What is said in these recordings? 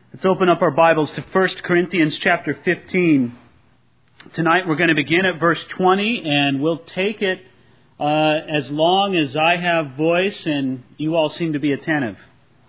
Let's open up our Bibles to 1 Corinthians chapter 15. Tonight we're going to begin at verse 20, and we'll take it as long as I have voice and you all seem to be attentive.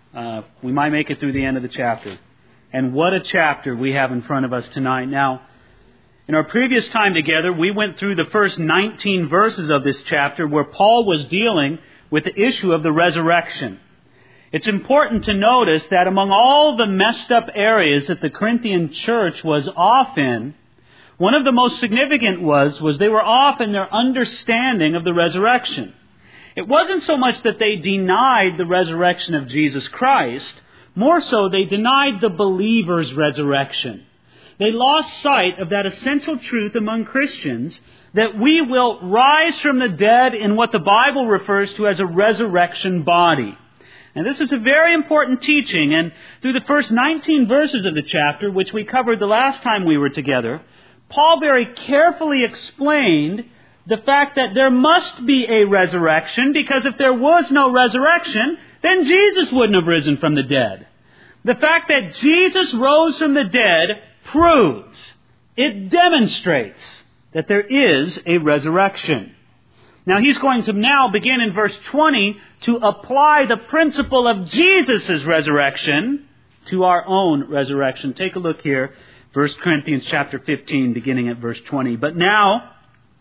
We might make it through the end of the chapter. And what a chapter we have in front of us tonight. Now, in our previous time together, we went through the first 19 verses of this chapter where Paul was dealing with the issue of the resurrection. It's important to notice that among all the messed up areas that the Corinthian church was off in, one of the most significant was they were off in their understanding of the resurrection. It wasn't so much that they denied the resurrection of Jesus Christ, more so they denied the believer's resurrection. They lost sight of that essential truth among Christians that we will rise from the dead in what the Bible refers to as a resurrection body. And this is a very important teaching, and through the first 19 verses of the chapter, which we covered the last time we were together, Paul very carefully explained the fact that there must be a resurrection, because if there was no resurrection, then Jesus wouldn't have risen from the dead. The fact that Jesus rose from the dead proves, it demonstrates that there is a resurrection. Now he's going to now begin in verse 20 to apply the principle of Jesus' resurrection to our own resurrection. Take a look here, 1 Corinthians chapter 15, beginning at verse 20. But now,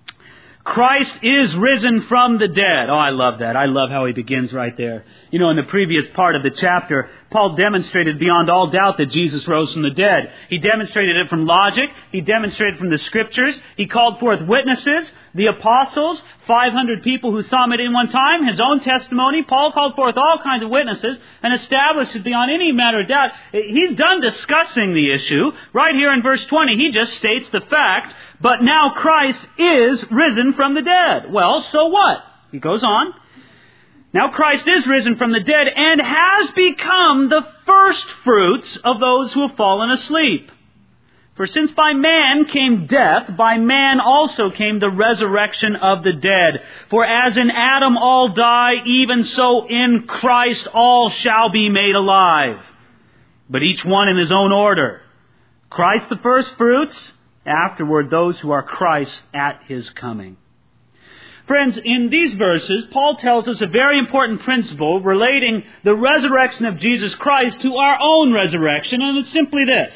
Christ is risen from the dead. Oh, I love that. I love how he begins right there. You know, in the previous part of the chapter, Paul demonstrated beyond all doubt that Jesus rose from the dead. He demonstrated it from logic. He demonstrated from the Scriptures. He called forth witnesses, the apostles, 500 people who saw him at any one time, his own testimony. Paul called forth all kinds of witnesses and established it beyond any matter of doubt. He's done discussing the issue. Right here in verse 20, he just states the fact, but now Christ is risen from the dead. Well, so what? He goes on. Now Christ is risen from the dead and has become the first fruits of those who have fallen asleep. For since by man came death, by man also came the resurrection of the dead. For as in Adam all die, even so in Christ all shall be made alive. But each one in his own order. Christ the first fruits, afterward those who are Christ at his coming. Friends, in these verses, Paul tells us a very important principle relating the resurrection of Jesus Christ to our own resurrection, and it's simply this.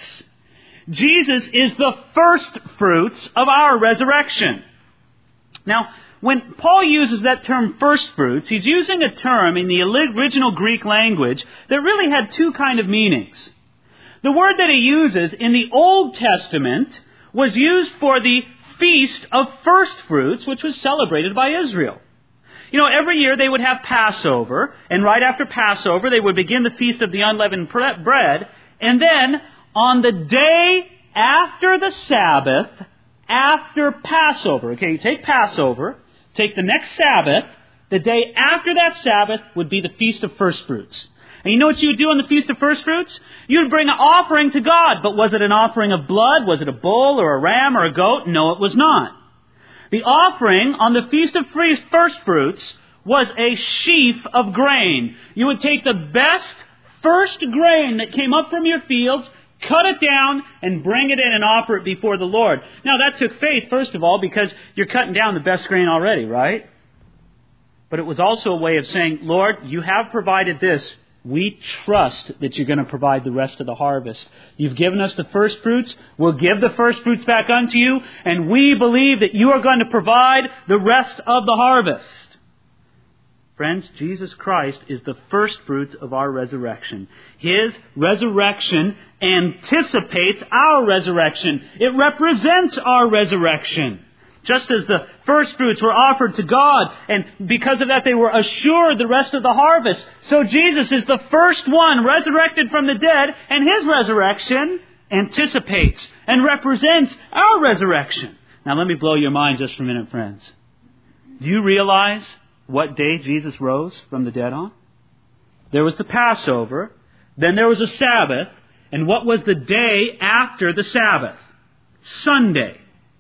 Jesus is the first fruits of our resurrection. Now, when Paul uses that term first fruits, he's using a term in the original Greek language that really had two kind of meanings. The word that he uses in the Old Testament was used for the Feast of First Fruits, which was celebrated by Israel. You know, every year they would have Passover, and right after Passover they would begin the Feast of the Unleavened Bread, and then on the day after the Sabbath, after Passover, okay, you take Passover, take the next Sabbath, the day after that Sabbath would be the Feast of First Fruits. And you know what you would do on the Feast of First Fruits? You would bring an offering to God. But was it an offering of blood? Was it a bull or a ram or a goat? No, it was not. The offering on the Feast of First Fruits was a sheaf of grain. You would take the best first grain that came up from your fields, cut it down, and bring it in and offer it before the Lord. Now that took faith, first of all, because you're cutting down the best grain already, right? But it was also a way of saying, Lord, you have provided this. We trust that you're going to provide the rest of the harvest. You've given us the first fruits. We'll give the first fruits back unto you. And we believe that you are going to provide the rest of the harvest. Friends, Jesus Christ is the first fruits of our resurrection. His resurrection anticipates our resurrection. It represents our resurrection. Just as the first fruits were offered to God, and because of that they were assured the rest of the harvest, so Jesus is the first one resurrected from the dead, and His resurrection anticipates and represents our resurrection. Now let me blow your mind just for a minute, friends. Do you realize what day Jesus rose from the dead on? There was the Passover, then there was a Sabbath, and what was the day after the Sabbath? Sunday.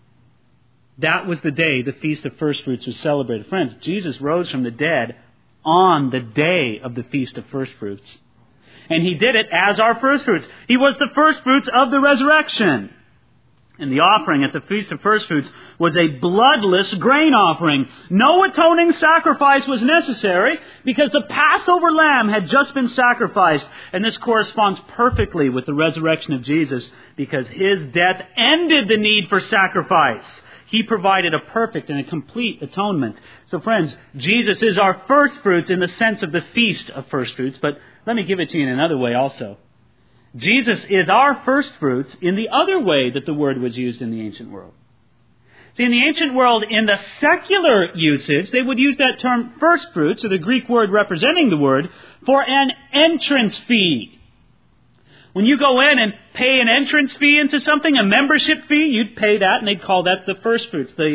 That was the day the Feast of First Fruits was celebrated. Friends, Jesus rose from the dead on the day of the Feast of First Fruits. And He did it as our first fruits. He was the first fruits of the resurrection. And the offering at the Feast of First Fruits was a bloodless grain offering. No atoning sacrifice was necessary because the Passover lamb had just been sacrificed. And this corresponds perfectly with the resurrection of Jesus because His death ended the need for sacrifice. He provided a perfect and a complete atonement. So friends, Jesus is our first fruits in the sense of the Feast of First Fruits. But let me give it to you in another way also. Jesus is our first fruits in the other way that the word was used in the ancient world. See, in the ancient world, in the secular usage, they would use that term first fruits, or the Greek word representing the word, for an entrance fee. When you go in and pay an entrance fee into something, a membership fee, you'd pay that, and they'd call that the first fruits. The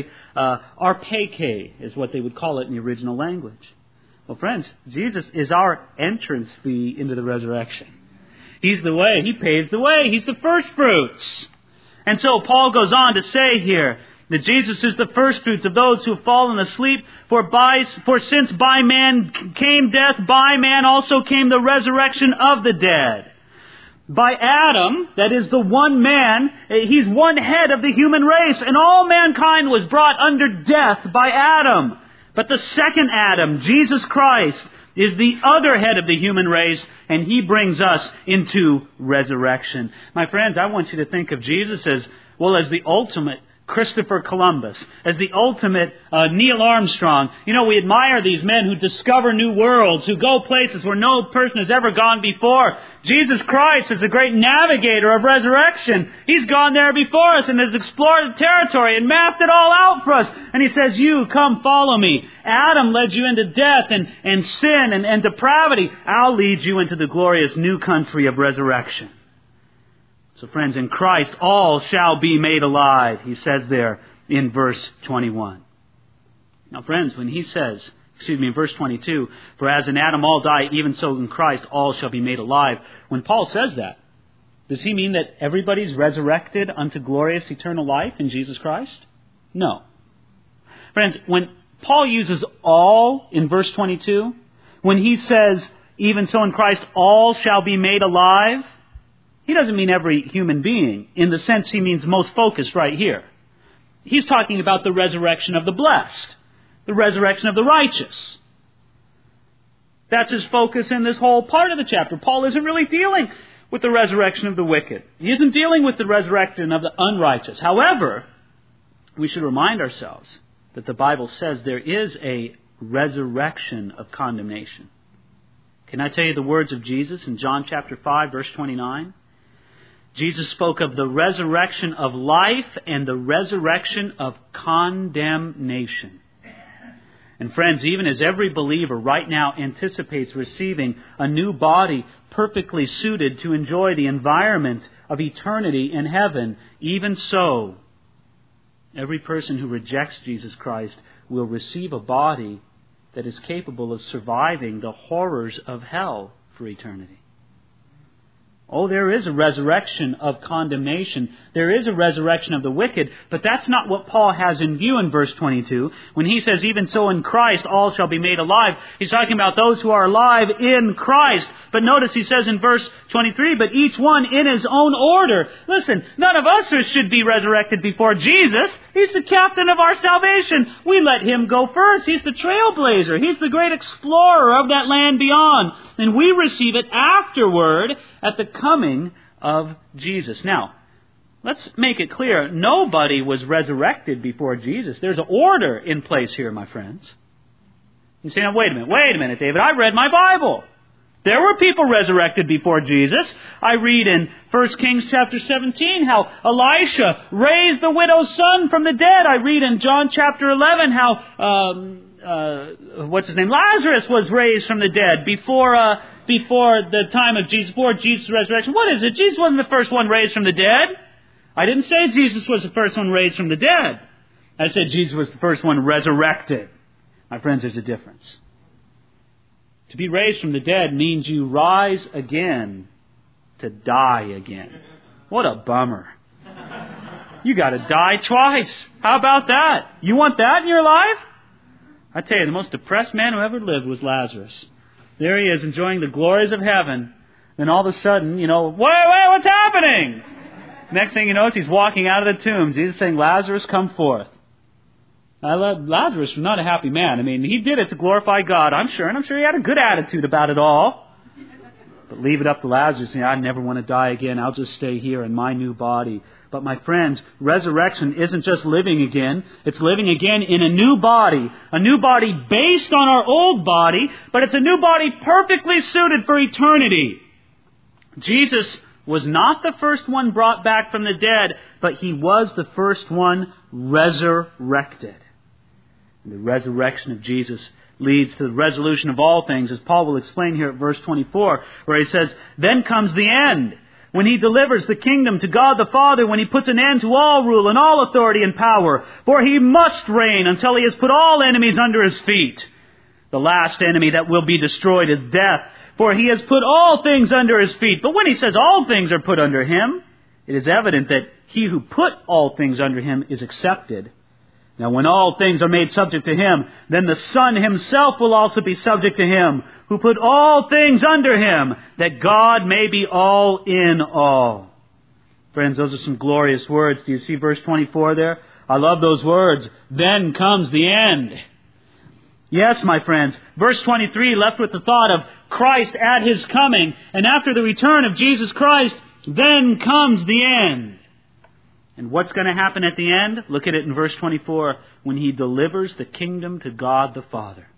arpeke is what they would call it in the original language. Well, friends, Jesus is our entrance fee into the resurrection. He's the way. He pays the way. He's the first fruits. And so Paul goes on to say here that Jesus is the first fruits of those who have fallen asleep. For since by man came death, by man also came the resurrection of the dead. By Adam, that is the one man, he's one head of the human race, and all mankind was brought under death by Adam. But the second Adam, Jesus Christ, is the other head of the human race, and He brings us into resurrection. My friends, I want you to think of Jesus as the ultimate Christopher Columbus, as the ultimate Neil Armstrong. You know, we admire these men who discover new worlds, who go places where no person has ever gone before. Jesus Christ is the great navigator of resurrection. He's gone there before us and has explored the territory and mapped it all out for us. And He says, you, come follow me. Adam led you into death and sin and depravity. I'll lead you into the glorious new country of resurrection. So friends, in Christ all shall be made alive, He says there in verse 21. Now friends, when He says, in verse 22, for as in Adam all die, even so in Christ all shall be made alive. When Paul says that, does he mean that everybody's resurrected unto glorious eternal life in Jesus Christ? No. Friends, when Paul uses all in verse 22, when he says, even so in Christ all shall be made alive, he doesn't mean every human being in the sense he means most focused right here. He's talking about the resurrection of the blessed, the resurrection of the righteous. That's his focus in this whole part of the chapter. Paul isn't really dealing with the resurrection of the wicked. He isn't dealing with the resurrection of the unrighteous. However, we should remind ourselves that the Bible says there is a resurrection of condemnation. Can I tell you the words of Jesus in John chapter 5, verse 29? Jesus spoke of the resurrection of life and the resurrection of condemnation. And friends, even as every believer right now anticipates receiving a new body perfectly suited to enjoy the environment of eternity in heaven, even so, every person who rejects Jesus Christ will receive a body that is capable of surviving the horrors of hell for eternity. Oh, there is a resurrection of condemnation. There is a resurrection of the wicked, but that's not what Paul has in view in verse 22. When he says, even so in Christ all shall be made alive, he's talking about those who are alive in Christ. But notice he says in verse 23, but each one in his own order. Listen, none of us should be resurrected before Jesus. He's the captain of our salvation. We let Him go first. He's the trailblazer. He's the great explorer of that land beyond. And we receive it afterward at the coming of Jesus. Now, let's make it clear. Nobody was resurrected before Jesus. There's an order in place here, my friends. You say, now, wait a minute, David. I read my Bible. There were people resurrected before Jesus. I read in 1 Kings chapter 17 how Elisha raised the widow's son from the dead. I read in John chapter 11 how, Lazarus was raised from the dead before the time of Jesus, before Jesus' resurrection. What is it? Jesus wasn't the first one raised from the dead. I didn't say Jesus was the first one raised from the dead. I said Jesus was the first one resurrected. My friends, there's a difference. To be raised from the dead means you rise again to die again. What a bummer. You got to die twice. How about that? You want that in your life? I tell you, the most depressed man who ever lived was Lazarus. There he is, enjoying the glories of heaven. Then all of a sudden, wait, what's happening? Next thing you know, he's walking out of the tomb. Jesus saying, Lazarus, come forth. Lazarus was not a happy man. I mean, he did it to glorify God, I'm sure. And I'm sure he had a good attitude about it all. But leave it up to Lazarus. I never want to die again. I'll just stay here in my new body. But my friends, resurrection isn't just living again. It's living again in a new body. A new body based on our old body, but it's a new body perfectly suited for eternity. Jesus was not the first one brought back from the dead, but He was the first one resurrected. And the resurrection of Jesus leads to the resolution of all things, as Paul will explain here at verse 24, where he says, Then comes the end, when He delivers the kingdom to God the Father, when He puts an end to all rule and all authority and power. For He must reign until He has put all enemies under His feet. The last enemy that will be destroyed is death, for He has put all things under His feet. But when He says all things are put under Him, it is evident that He who put all things under Him is accepted. Now when all things are made subject to Him, then the Son Himself will also be subject to Him, who put all things under Him, that God may be all in all. Friends, those are some glorious words. Do you see verse 24 there? I love those words. Then comes the end. Yes, my friends. Verse 23 left with the thought of Christ at His coming. And after the return of Jesus Christ, then comes the end. And what's going to happen at the end? Look at it in verse 24. When He delivers the kingdom to God the Father.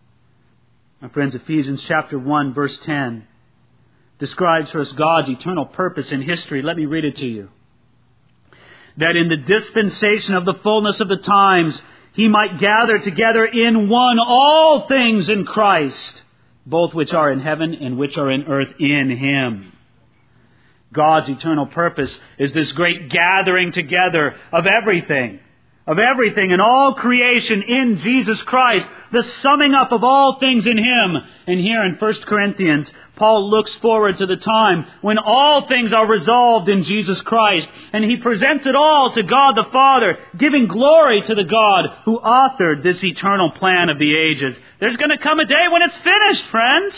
My friends, Ephesians chapter 1, verse 10 describes for us God's eternal purpose in history. Let me read it to you. That in the dispensation of the fullness of the times, He might gather together in one all things in Christ, both which are in heaven and which are in earth in Him. God's eternal purpose is this great gathering together of everything in all creation in Jesus Christ, the summing up of all things in Him. And here in 1 Corinthians, Paul looks forward to the time when all things are resolved in Jesus Christ, and he presents it all to God the Father, giving glory to the God who authored this eternal plan of the ages. There's going to come a day when it's finished, friends.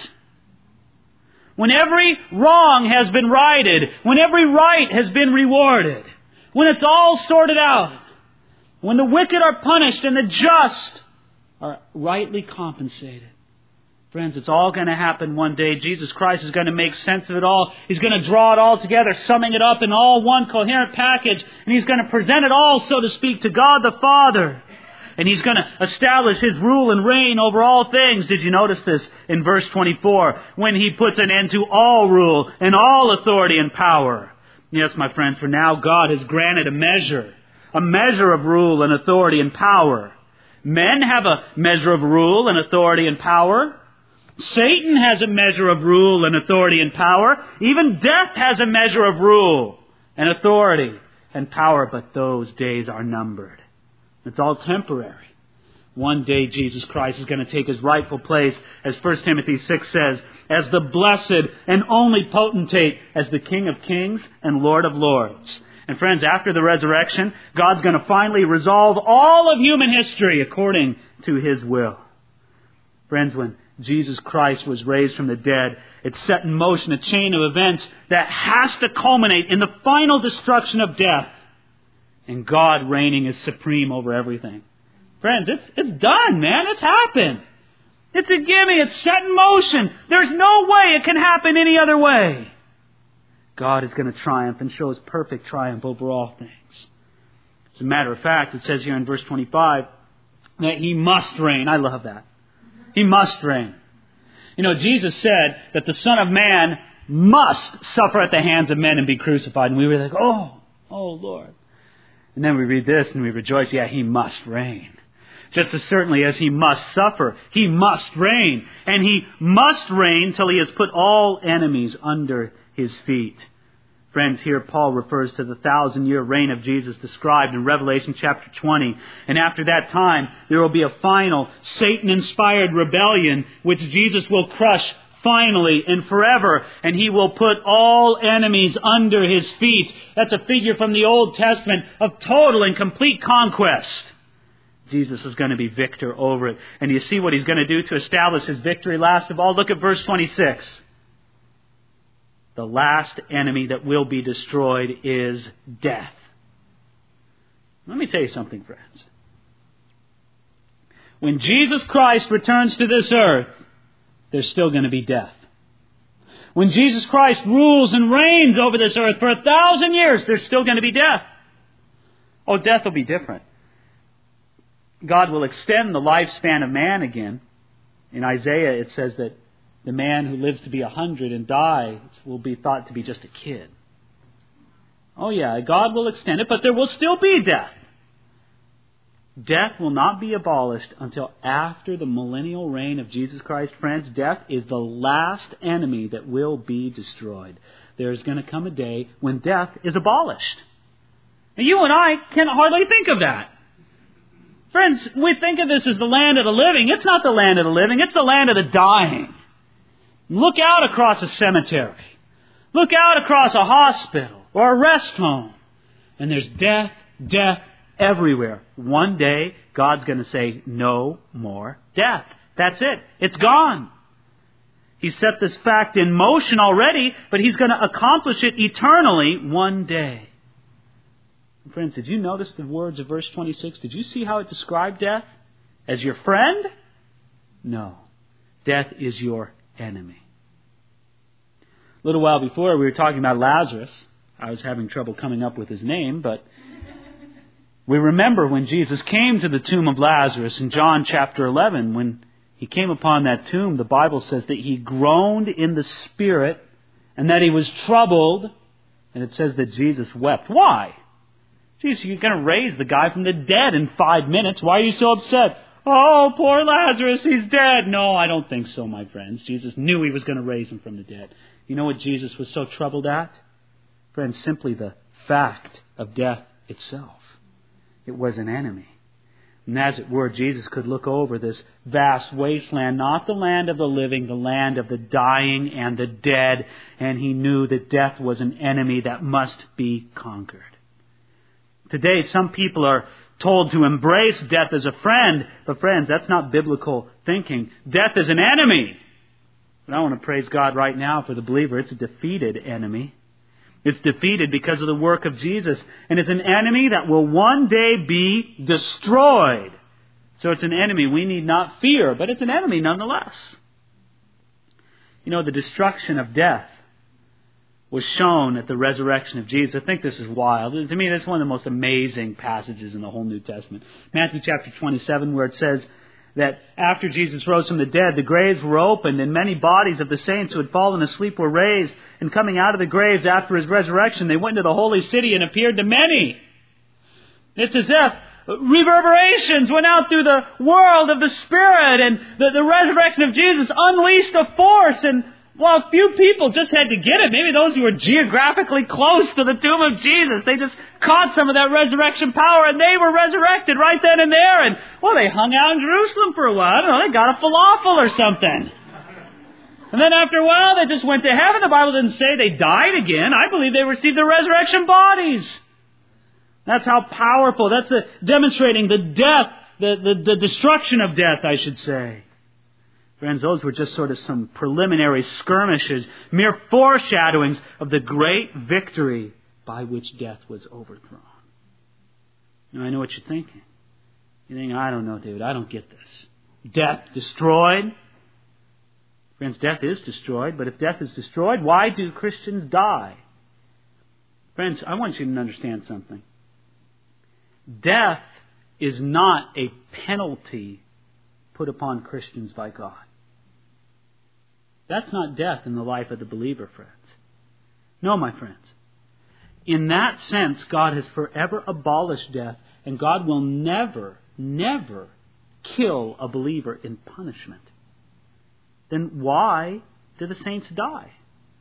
When every wrong has been righted, when every right has been rewarded, when it's all sorted out, when the wicked are punished and the just are rightly compensated. Friends, it's all going to happen one day. Jesus Christ is going to make sense of it all. He's going to draw it all together, summing it up in all one coherent package, and He's going to present it all, so to speak, to God the Father. And He's going to establish His rule and reign over all things. Did you notice this in verse 24? When He puts an end to all rule and all authority and power. Yes, my friends, for now God has granted a measure of rule and authority and power. Men have a measure of rule and authority and power. Satan has a measure of rule and authority and power. Even death has a measure of rule and authority and power. But those days are numbered. It's all temporary. One day Jesus Christ is going to take His rightful place, as 1 Timothy 6 says, as the blessed and only potentate, as the King of kings and Lord of lords. And friends, after the resurrection, God's going to finally resolve all of human history according to His will. Friends, when Jesus Christ was raised from the dead, it set in motion a chain of events that has to culminate in the final destruction of death. And God reigning is supreme over everything. Friends, it's done, man. It's happened. It's a gimme. It's set in motion. There's no way it can happen any other way. God is going to triumph and show His perfect triumph over all things. As a matter of fact, it says here in verse 25 that He must reign. I love that. He must reign. You know, Jesus said that the Son of Man must suffer at the hands of men and be crucified. And we were like, oh Lord. And then we read this and we rejoice, yeah, He must reign. Just as certainly as He must suffer, He must reign. And He must reign till He has put all enemies under His feet. Friends, here Paul refers to the 1,000-year reign of Jesus described in Revelation chapter 20. And after that time, there will be a final Satan-inspired rebellion which Jesus will crush finally and forever, and He will put all enemies under His feet. That's a figure from the Old Testament of total and complete conquest. Jesus is going to be victor over it. And you see what He's going to do to establish His victory last of all? Look at verse 26. The last enemy that will be destroyed is death. Let me tell you something, friends. When Jesus Christ returns to this earth, there's still going to be death. When Jesus Christ rules and reigns over this earth for 1,000 years, there's still going to be death. Oh, death will be different. God will extend the lifespan of man again. In Isaiah, it says that the man who lives to be 100 and dies will be thought to be just a kid. Oh yeah, God will extend it, but there will still be death. Death will not be abolished until after the millennial reign of Jesus Christ. Friends, death is the last enemy that will be destroyed. There's going to come a day when death is abolished. And you and I can hardly think of that. Friends, we think of this as the land of the living. It's not the land of the living. It's the land of the dying. Look out across a cemetery. Look out across a hospital or a rest home. And there's death, death everywhere. One day, God's going to say, no more death. That's it. It's gone. He set this fact in motion already, but He's going to accomplish it eternally one day. Friends, did you notice the words of verse 26? Did you see how it described death? As your friend? No. Death is your enemy. A little while before, we were talking about Lazarus. I was having trouble coming up with his name, but we remember when Jesus came to the tomb of Lazarus in John chapter 11. When He came upon that tomb, the Bible says that He groaned in the spirit and that He was troubled. And it says that Jesus wept. Why? Jesus, you're going to raise the guy from the dead in 5 minutes. Why are you so upset? Oh, poor Lazarus, he's dead. No, I don't think so, my friends. Jesus knew He was going to raise him from the dead. You know what Jesus was so troubled at? Friends, simply the fact of death itself. It was an enemy. And as it were, Jesus could look over this vast wasteland, not the land of the living, the land of the dying and the dead. And He knew that death was an enemy that must be conquered. Today, some people are told to embrace death as a friend. But friends, that's not biblical thinking. Death is an enemy. But I want to praise God right now for the believer. It's a defeated enemy. It's defeated because of the work of Jesus. And it's an enemy that will one day be destroyed. So it's an enemy we need not fear, but it's an enemy nonetheless. You know, the destruction of death was shown at the resurrection of Jesus. I think this is wild. To me, this is one of the most amazing passages in the whole New Testament. Matthew chapter 27, where it says that after Jesus rose from the dead, the graves were opened, and many bodies of the saints who had fallen asleep were raised. And coming out of the graves after His resurrection, they went into the holy city and appeared to many. It's as if reverberations went out through the world of the Spirit, and the resurrection of Jesus unleashed a force. And well, a few people just had to get it. Maybe those who were geographically close to the tomb of Jesus. They just caught some of that resurrection power, and they were resurrected right then and there. And, well, they hung out in Jerusalem for a while. I don't know, they got a falafel or something. And then after a while, they just went to heaven. The Bible didn't say they died again. I believe they received their resurrection bodies. That's how powerful. That's demonstrating the death, the destruction of death, I should say. Friends, those were just sort of some preliminary skirmishes, mere foreshadowings of the great victory by which death was overthrown. Now, I know what you're thinking. You're thinking, I don't know, David, I don't get this. Death destroyed? Friends, death is destroyed, but if death is destroyed, why do Christians die? Friends, I want you to understand something. Death is not a penalty put upon Christians by God. That's not death in the life of the believer, friends. No, my friends. In that sense, God has forever abolished death, and God will never, never kill a believer in punishment. Then why do the saints die?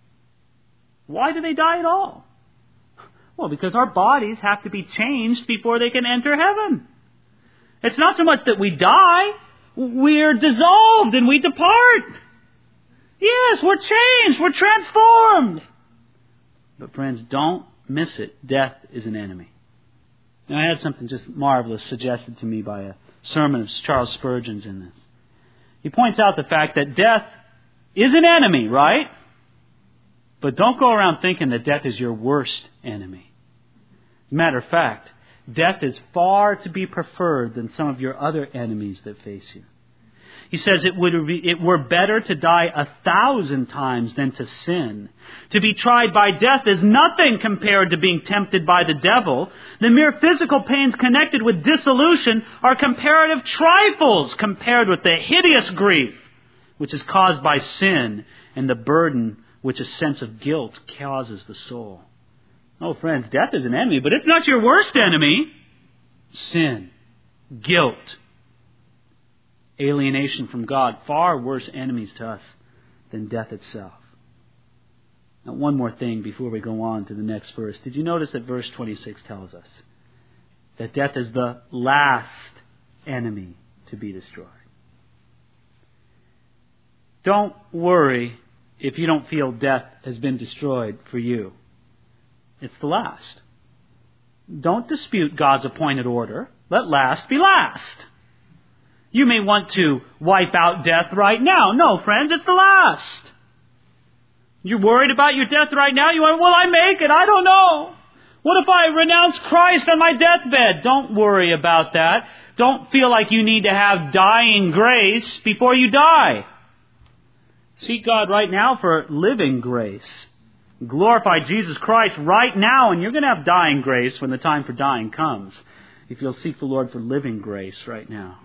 Why do they die at all? Well, because our bodies have to be changed before they can enter heaven. It's not so much that we die. We're dissolved and we depart. Yes, we're changed. We're transformed. But friends, don't miss it. Death is an enemy. Now, I had something just marvelous suggested to me by a sermon of Charles Spurgeon's in this. He points out the fact that death is an enemy, right? But don't go around thinking that death is your worst enemy. As a matter of fact, death is far to be preferred than some of your other enemies that face you. He says it were better to die 1,000 times than to sin. To be tried by death is nothing compared to being tempted by the devil. The mere physical pains connected with dissolution are comparative trifles compared with the hideous grief which is caused by sin and the burden which a sense of guilt causes the soul. Oh, friends, death is an enemy, but it's not your worst enemy. Sin, guilt, alienation from God, far worse enemies to us than death itself. Now, one more thing before we go on to the next verse. Did you notice that verse 26 tells us that death is the last enemy to be destroyed? Don't worry if you don't feel death has been destroyed for you. It's the last. Don't dispute God's appointed order. Let last be last. You may want to wipe out death right now. No, friends, it's the last. You're worried about your death right now? You want, will I make it? I don't know. What if I renounce Christ on my deathbed? Don't worry about that. Don't feel like you need to have dying grace before you die. Seek God right now for living grace. Glorify Jesus Christ right now, and you're going to have dying grace when the time for dying comes, if you'll seek the Lord for living grace right now.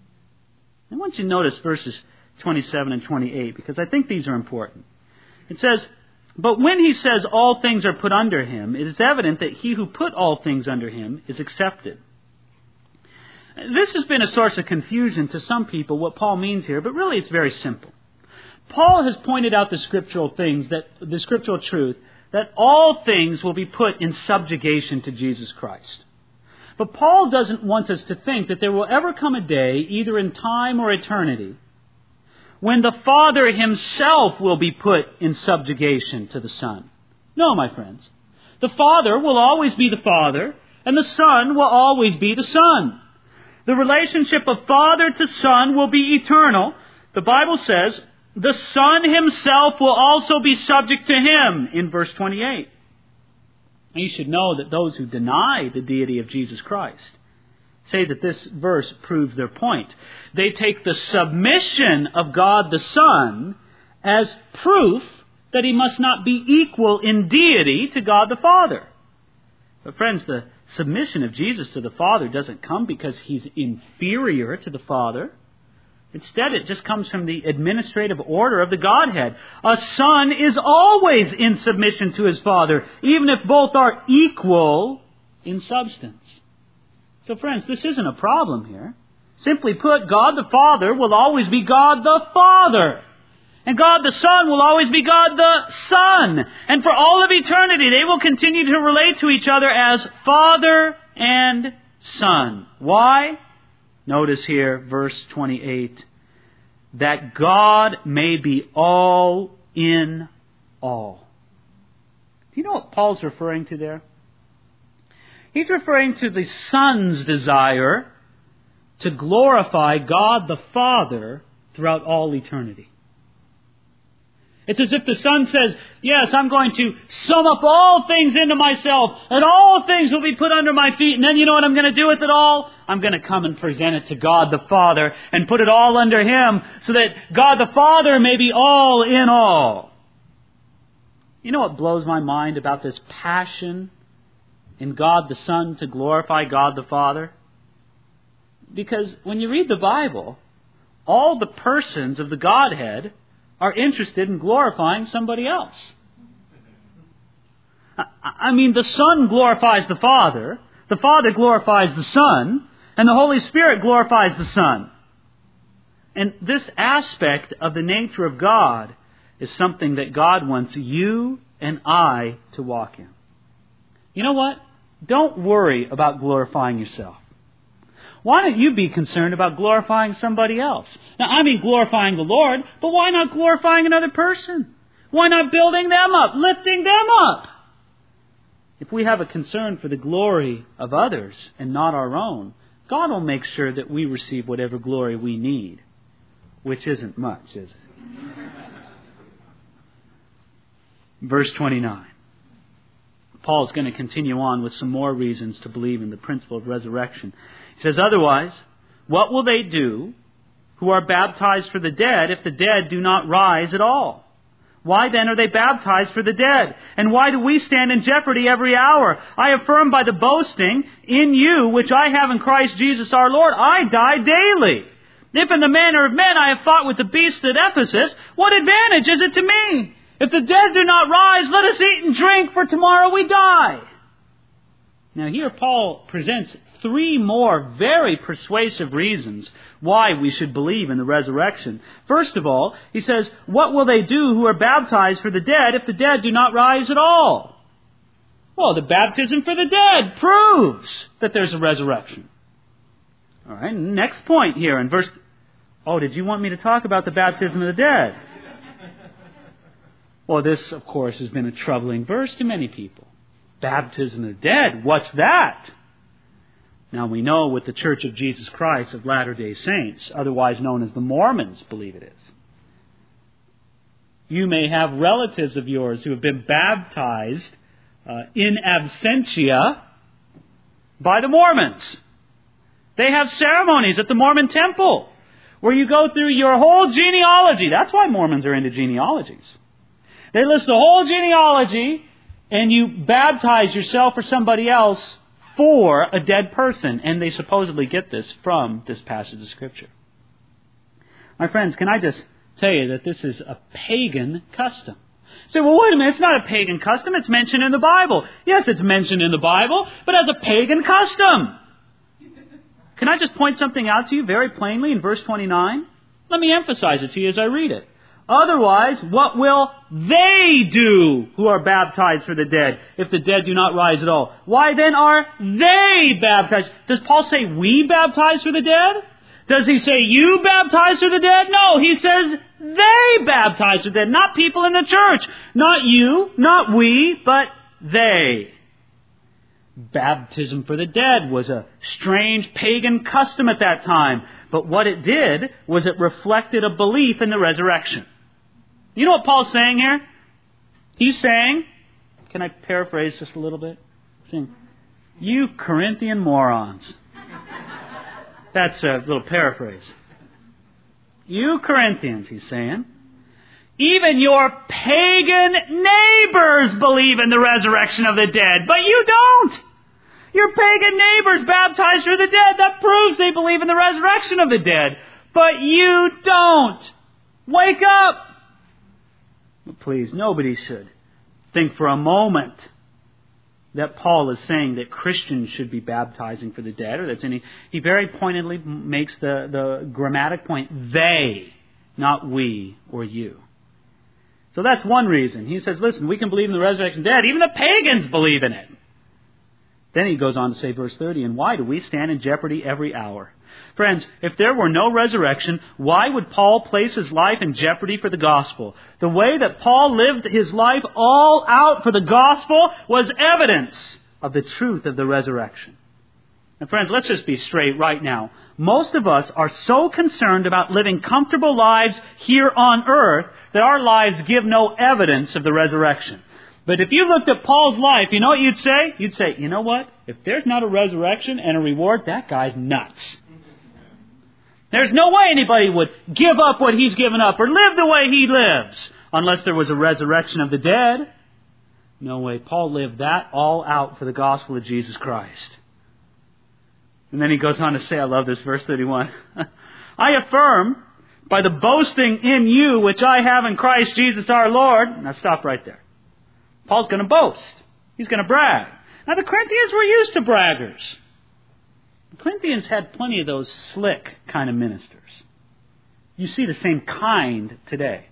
I want you to notice verses 27 and 28, because I think these are important. It says, but when he says all things are put under him, it is evident that he who put all things under him is accepted. This has been a source of confusion to some people, what Paul means here, but really it's very simple. Paul has pointed out the scriptural truth, that all things will be put in subjugation to Jesus Christ. But Paul doesn't want us to think that there will ever come a day, either in time or eternity, when the Father himself will be put in subjugation to the Son. No, my friends. The Father will always be the Father, and the Son will always be the Son. The relationship of Father to Son will be eternal. The Bible says, the Son himself will also be subject to him, in verse 28. You should know that those who deny the deity of Jesus Christ say that this verse proves their point. They take the submission of God the Son as proof that he must not be equal in deity to God the Father. But friends, the submission of Jesus to the Father doesn't come because he's inferior to the Father. Instead, it just comes from the administrative order of the Godhead. A son is always in submission to his father, even if both are equal in substance. So friends, this isn't a problem here. Simply put, God the Father will always be God the Father. And God the Son will always be God the Son. And for all of eternity, they will continue to relate to each other as Father and Son. Why? Notice here, verse 28, that God may be all in all. Do you know what Paul's referring to there? He's referring to the Son's desire to glorify God the Father throughout all eternity. It's as if the Son says, yes, I'm going to sum up all things into myself, and all things will be put under my feet, and then you know what I'm going to do with it all? I'm going to come and present it to God the Father and put it all under him so that God the Father may be all in all. You know what blows my mind about this passion in God the Son to glorify God the Father? Because when you read the Bible, all the persons of the Godhead are interested in glorifying somebody else. I mean, the Son glorifies the Father glorifies the Son, and the Holy Spirit glorifies the Son. And this aspect of the nature of God is something that God wants you and I to walk in. You know what? Don't worry about glorifying yourself. Why don't you be concerned about glorifying somebody else? Now, I mean glorifying the Lord, but why not glorifying another person? Why not building them up, lifting them up? If we have a concern for the glory of others and not our own, God will make sure that we receive whatever glory we need, which isn't much, is it? Verse 29. Paul's going to continue on with some more reasons to believe in the principle of resurrection. He says, otherwise, what will they do who are baptized for the dead if the dead do not rise at all? Why then are they baptized for the dead? And why do we stand in jeopardy every hour? I affirm by the boasting in you, which I have in Christ Jesus our Lord, I die daily. If in the manner of men I have fought with the beasts at Ephesus, what advantage is it to me? If the dead do not rise, let us eat and drink, for tomorrow we die. Now here Paul presents 3 more very persuasive reasons why we should believe in the resurrection. First of all, he says, what will they do who are baptized for the dead if the dead do not rise at all? Well, the baptism for the dead proves that there's a resurrection. All right, next point here in verse... Oh, did you want me to talk about the baptism of the dead? Well, this, of course, has been a troubling verse to many people. Baptism of the dead, what's that? Now, we know what the Church of Jesus Christ of Latter-day Saints, otherwise known as the Mormons, believe it is. You may have relatives of yours who have been baptized in absentia by the Mormons. They have ceremonies at the Mormon temple where you go through your whole genealogy. That's why Mormons are into genealogies. They list the whole genealogy and you baptize yourself or somebody else for a dead person. And they supposedly get this from this passage of Scripture. My friends, can I just tell you that this is a pagan custom? You say, well, wait a minute, it's not a pagan custom. It's mentioned in the Bible. Yes, it's mentioned in the Bible, but as a pagan custom. Can I just point something out to you very plainly in verse 29? Let me emphasize it to you as I read it. Otherwise, what will they do who are baptized for the dead if the dead do not rise at all? Why then are they baptized? Does Paul say we baptize for the dead? Does he say you baptize for the dead? No, he says they baptize for the dead. Not people in the church. Not you, not we, but they. Baptism for the dead was a strange pagan custom at that time. But what it did was it reflected a belief in the resurrection. You know what Paul's saying here? He's saying, can I paraphrase just a little bit? Saying, you Corinthian morons. That's a little paraphrase. You Corinthians, he's saying, even your pagan neighbors believe in the resurrection of the dead, but you don't. Your pagan neighbors baptized for the dead. That proves they believe in the resurrection of the dead, but you don't. Wake up. But please, nobody should think for a moment that Paul is saying that Christians should be baptizing for the dead, or that's any. He very pointedly makes the grammatic point, they, not we or you. So that's one reason. He says, listen, we can believe in the resurrection of the dead. Even the pagans believe in it. Then he goes on to say, verse 30, and why do we stand in jeopardy every hour? Friends, if there were no resurrection, why would Paul place his life in jeopardy for the gospel? The way that Paul lived his life all out for the gospel was evidence of the truth of the resurrection. And friends, let's just be straight right now. Most of us are so concerned about living comfortable lives here on earth that our lives give no evidence of the resurrection. But if you looked at Paul's life, you know what you'd say? You'd say, you know what? If there's not a resurrection and a reward, that guy's nuts. There's no way anybody would give up what he's given up or live the way he lives unless there was a resurrection of the dead. No way. Paul lived that all out for the gospel of Jesus Christ. And then he goes on to say, I love this, verse 31. I affirm by the boasting in you which I have in Christ Jesus our Lord. Now stop right there. Paul's going to boast. He's going to brag. Now the Corinthians were used to braggers. The Corinthians had plenty of those slick kind of ministers. You see the same kind today.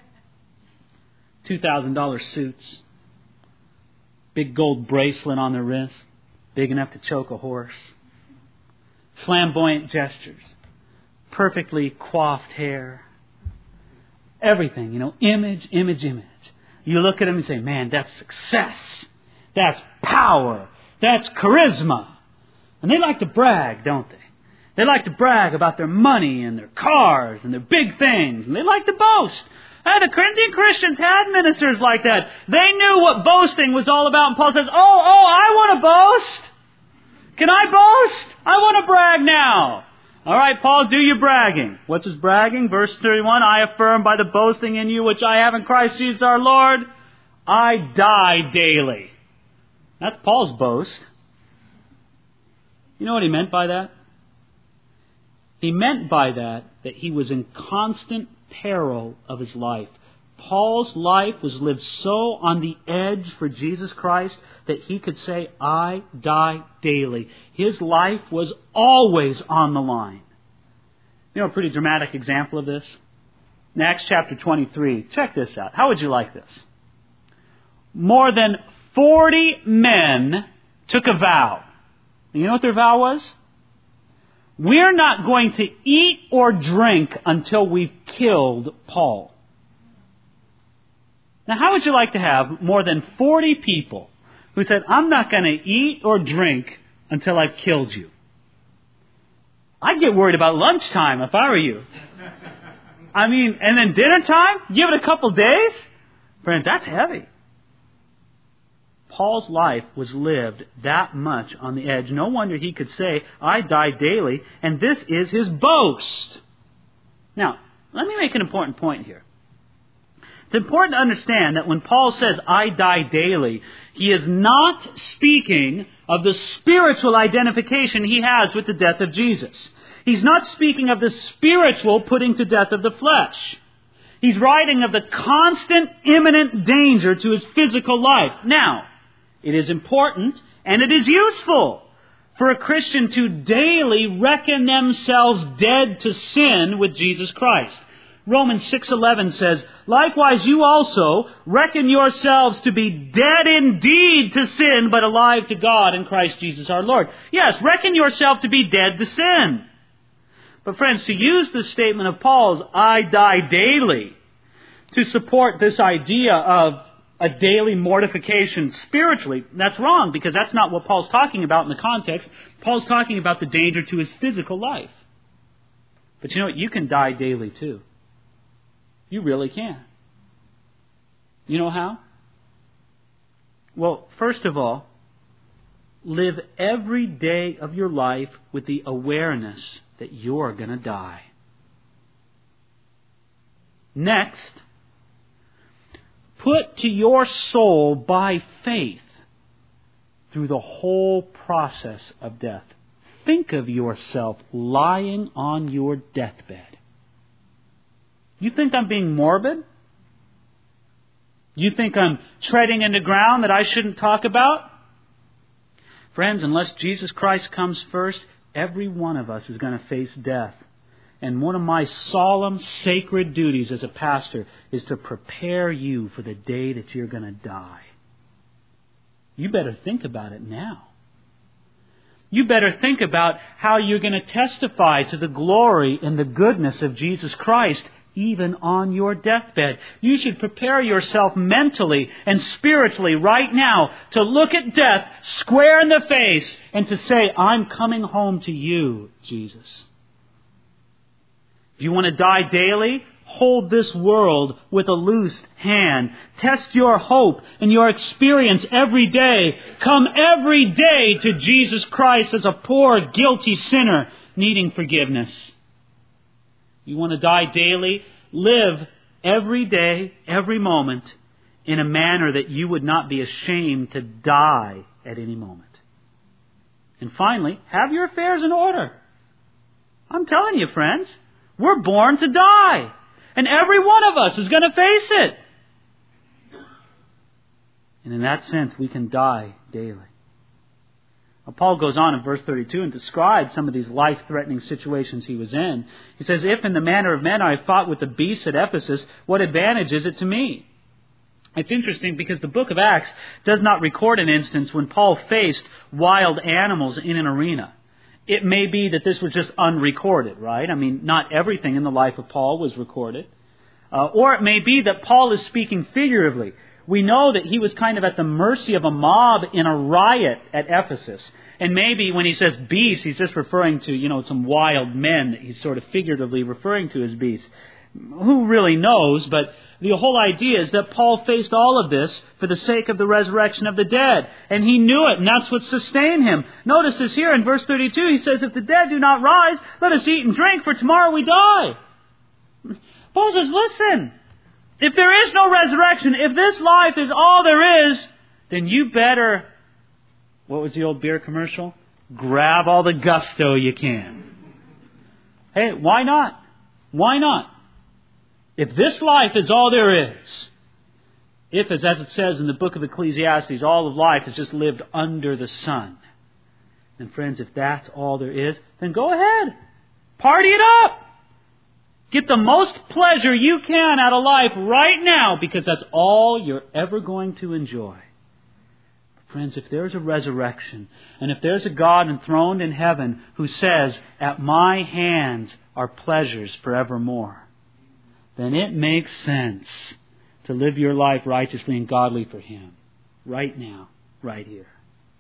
$2,000 suits. Big gold bracelet on their wrist. Big enough to choke a horse. Flamboyant gestures. Perfectly coiffed hair. Everything, image. You look at them and say, man, that's success. That's power. That's charisma. And they like to brag, don't they? They like to brag about their money and their cars and their big things. And they like to boast. The Corinthian Christians had ministers like that. They knew what boasting was all about. And Paul says, I want to boast. Can I boast? I want to brag now. All right, Paul, do your bragging. What's his bragging? Verse 31, I affirm by the boasting in you which I have in Christ Jesus our Lord, I die daily. That's Paul's boast. You know what he meant by that? He meant by that he was in constant peril of his life. Paul's life was lived so on the edge for Jesus Christ that he could say, I die daily. His life was always on the line. You know a pretty dramatic example of this? In Acts chapter 23. Check this out. How would you like this? More than 40 men took a vow. You know what their vow was? We're not going to eat or drink until we've killed Paul. Now, how would you like to have more than 40 people who said, I'm not going to eat or drink until I've killed you? I'd get worried about lunchtime if I were you. And then dinner time? Give it a couple days? Friends, that's heavy. Paul's life was lived that much on the edge. No wonder he could say, I die daily, and this is his boast. Now, let me make an important point here. It's important to understand that when Paul says, I die daily, he is not speaking of the spiritual identification he has with the death of Jesus. He's not speaking of the spiritual putting to death of the flesh. He's writing of the constant, imminent danger to his physical life. Now, it is important and it is useful for a Christian to daily reckon themselves dead to sin with Jesus Christ. Romans 6:11 says, likewise you also reckon yourselves to be dead indeed to sin, but alive to God in Christ Jesus our Lord. Yes, reckon yourself to be dead to sin. But friends, to use the statement of Paul's, I die daily, to support this idea of a daily mortification spiritually, that's wrong, because that's not what Paul's talking about in the context. Paul's talking about the danger to his physical life. But you know what? You can die daily too. You really can. You know how? Well, first of all, live every day of your life with the awareness that you're going to die. Next, put to your soul by faith through the whole process of death. Think of yourself lying on your deathbed. You think I'm being morbid? You think I'm treading into ground that I shouldn't talk about? Friends, unless Jesus Christ comes first, every one of us is going to face death. And one of my solemn, sacred duties as a pastor is to prepare you for the day that you're going to die. You better think about it now. You better think about how you're going to testify to the glory and the goodness of Jesus Christ even on your deathbed. You should prepare yourself mentally and spiritually right now to look at death square in the face and to say, I'm coming home to you, Jesus. If you want to die daily, hold this world with a loose hand. Test your hope and your experience every day. Come every day to Jesus Christ as a poor, guilty sinner needing forgiveness. You want to die daily? Live every day, every moment, in a manner that you would not be ashamed to die at any moment. And finally, have your affairs in order. I'm telling you, friends, we're born to die. And every one of us is going to face it. And in that sense, we can die daily. Now, Paul goes on in verse 32 and describes some of these life-threatening situations he was in. He says, if in the manner of men I fought with the beasts at Ephesus, what advantage is it to me? It's interesting because the book of Acts does not record an instance when Paul faced wild animals in an arena. It may be that this was just unrecorded, right? I mean, not everything in the life of Paul was recorded. Or it may be that Paul is speaking figuratively. We know that he was kind of at the mercy of a mob in a riot at Ephesus. And maybe when he says beasts, he's just referring to, some wild men that he's sort of figuratively referring to as beasts. Who really knows? But The whole idea is that Paul faced all of this for the sake of the resurrection of the dead. And he knew it, and that's what sustained him. Notice this here in verse 32. He says, if the dead do not rise, let us eat and drink, for tomorrow we die. Paul says, listen, if there is no resurrection, if this life is all there is, then you better, what was the old beer commercial? Grab all the gusto you can. Hey, why not? Why not? If this life is all there is, if, as it says in the book of Ecclesiastes, all of life is just lived under the sun, then friends, if that's all there is, then go ahead. Party it up. Get the most pleasure you can out of life right now, because that's all you're ever going to enjoy. Friends, if there's a resurrection, and if there's a God enthroned in heaven who says, at my hands are pleasures forevermore, then it makes sense to live your life righteously and godly for Him. Right now, right here.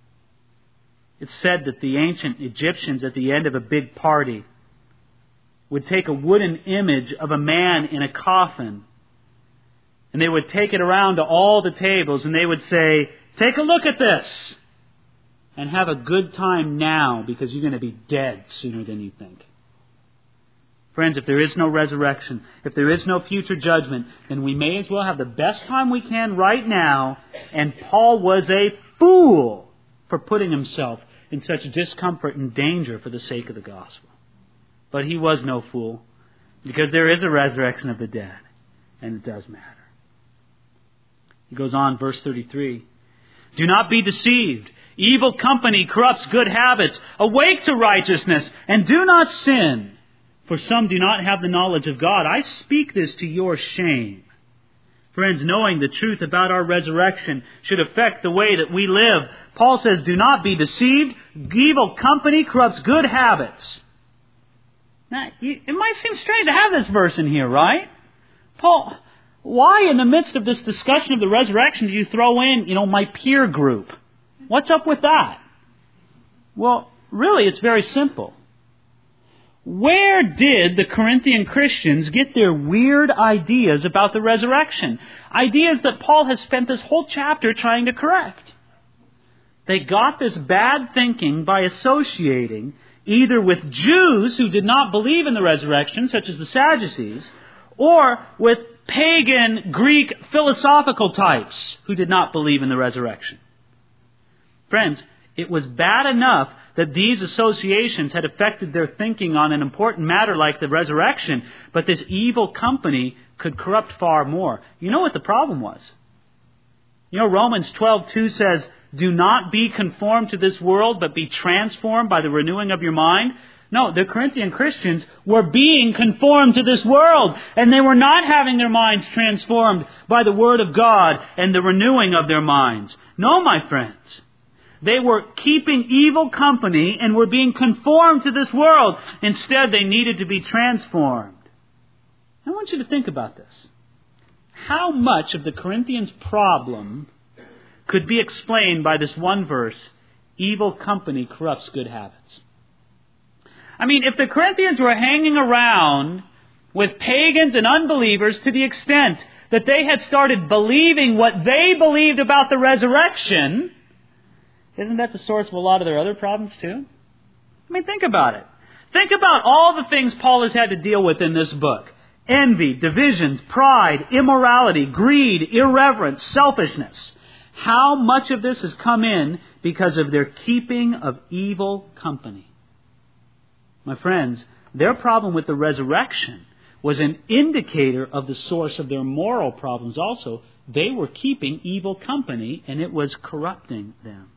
It's said that the ancient Egyptians at the end of a big party would take a wooden image of a man in a coffin, and they would take it around to all the tables, and they would say, take a look at this and have a good time now, because you're going to be dead sooner than you think. Friends, if there is no resurrection, if there is no future judgment, then we may as well have the best time we can right now. And Paul was a fool for putting himself in such discomfort and danger for the sake of the gospel. But he was no fool, because there is a resurrection of the dead, and it does matter. He goes on, verse 33. Do not be deceived. Evil company corrupts good habits. Awake to righteousness, and do not sin. For some do not have the knowledge of God. I speak this to your shame. Friends, knowing the truth about our resurrection should affect the way that we live. Paul says, do not be deceived. Evil company corrupts good habits. Now, it might seem strange to have this verse in here, right? Paul, why in the midst of this discussion of the resurrection do you throw in, my peer group? What's up with that? Well, really, it's very simple. Where did the Corinthian Christians get their weird ideas about the resurrection? Ideas that Paul has spent this whole chapter trying to correct. They got this bad thinking by associating either with Jews who did not believe in the resurrection, such as the Sadducees, or with pagan Greek philosophical types who did not believe in the resurrection. Friends, it was bad enough that these associations had affected their thinking on an important matter like the resurrection, but this evil company could corrupt far more. You know what the problem was? Romans 12:2 says, do not be conformed to this world, but be transformed by the renewing of your mind. No, the Corinthian Christians were being conformed to this world, and they were not having their minds transformed by the Word of God and the renewing of their minds. No, my friends. They were keeping evil company and were being conformed to this world. Instead, they needed to be transformed. I want you to think about this. How much of the Corinthians' problem could be explained by this one verse, evil company corrupts good habits? If the Corinthians were hanging around with pagans and unbelievers to the extent that they had started believing what they believed about the resurrection, isn't that the source of a lot of their other problems too? Think about it. Think about all the things Paul has had to deal with in this book. Envy, divisions, pride, immorality, greed, irreverence, selfishness. How much of this has come in because of their keeping of evil company? My friends, their problem with the resurrection was an indicator of the source of their moral problems also. They were keeping evil company, and it was corrupting them.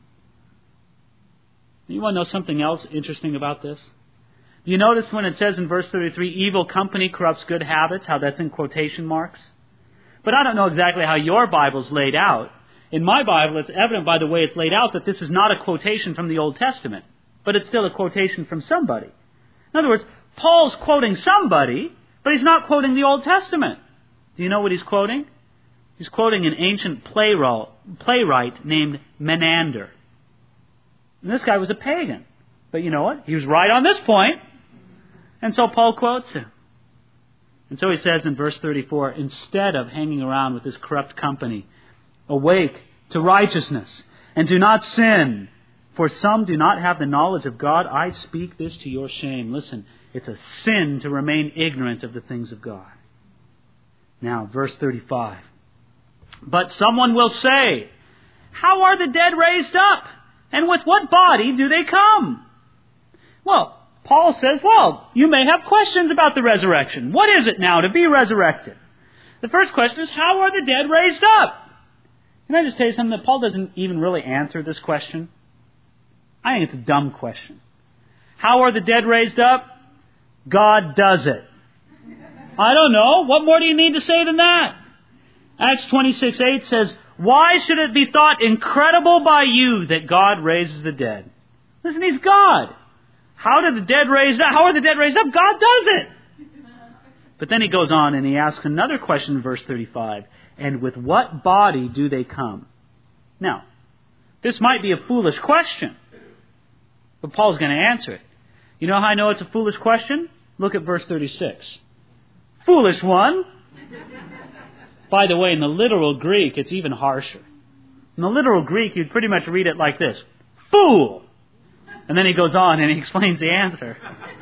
You want to know something else interesting about this? Do you notice when it says in verse 33, evil company corrupts good habits, how that's in quotation marks? But I don't know exactly how your Bible's laid out. In my Bible, it's evident by the way it's laid out that this is not a quotation from the Old Testament, but it's still a quotation from somebody. In other words, Paul's quoting somebody, but he's not quoting the Old Testament. Do you know what he's quoting? He's quoting an ancient playwright named Menander. And this guy was a pagan. But you know what? He was right on this point. And so Paul quotes him. And so he says in verse 34, instead of hanging around with this corrupt company, awake to righteousness and do not sin. For some do not have the knowledge of God. I speak this to your shame. Listen, it's a sin to remain ignorant of the things of God. Now, verse 35. But someone will say, how are the dead raised up? And with what body do they come? Well, Paul says, you may have questions about the resurrection. What is it now to be resurrected? The first question is, how are the dead raised up? Can I just tell you something? That Paul doesn't even really answer this question. I think it's a dumb question. How are the dead raised up? God does it. I don't know. What more do you need to say than that? Acts 26:8 says, why should it be thought incredible by you that God raises the dead? Listen, He's God. How are the dead raised up? God does it. But then he goes on and he asks another question in verse 35. And with what body do they come? Now, this might be a foolish question, but Paul's going to answer it. You know how I know it's a foolish question? Look at verse 36. Foolish one. By the way, in the literal Greek, it's even harsher. In the literal Greek, you'd pretty much read it like this. Fool! And then he goes on and he explains the answer.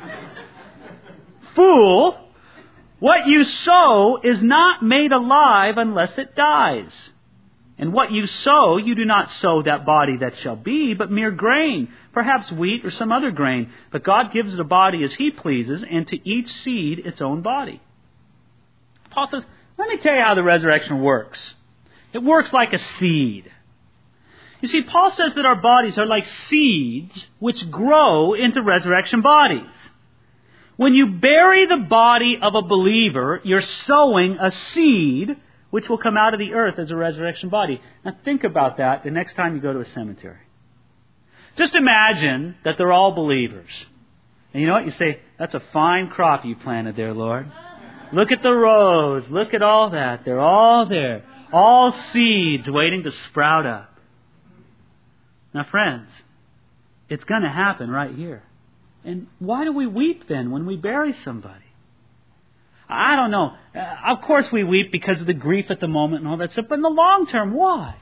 Fool! What you sow is not made alive unless it dies. And what you sow, you do not sow that body that shall be, but mere grain, perhaps wheat or some other grain. But God gives it a body as He pleases, and to each seed its own body. Paul says, let me tell you how the resurrection works. It works like a seed. You see, Paul says that our bodies are like seeds which grow into resurrection bodies. When you bury the body of a believer, you're sowing a seed which will come out of the earth as a resurrection body. Now think about that the next time you go to a cemetery. Just imagine that they're all believers. And you know what? You say, that's a fine crop you planted there, Lord. Look at the rows. Look at all that. They're all there. All seeds waiting to sprout up. Now, friends, it's going to happen right here. And why do we weep then when we bury somebody? I don't know. Of course we weep because of the grief at the moment and all that stuff. But in the long term, why?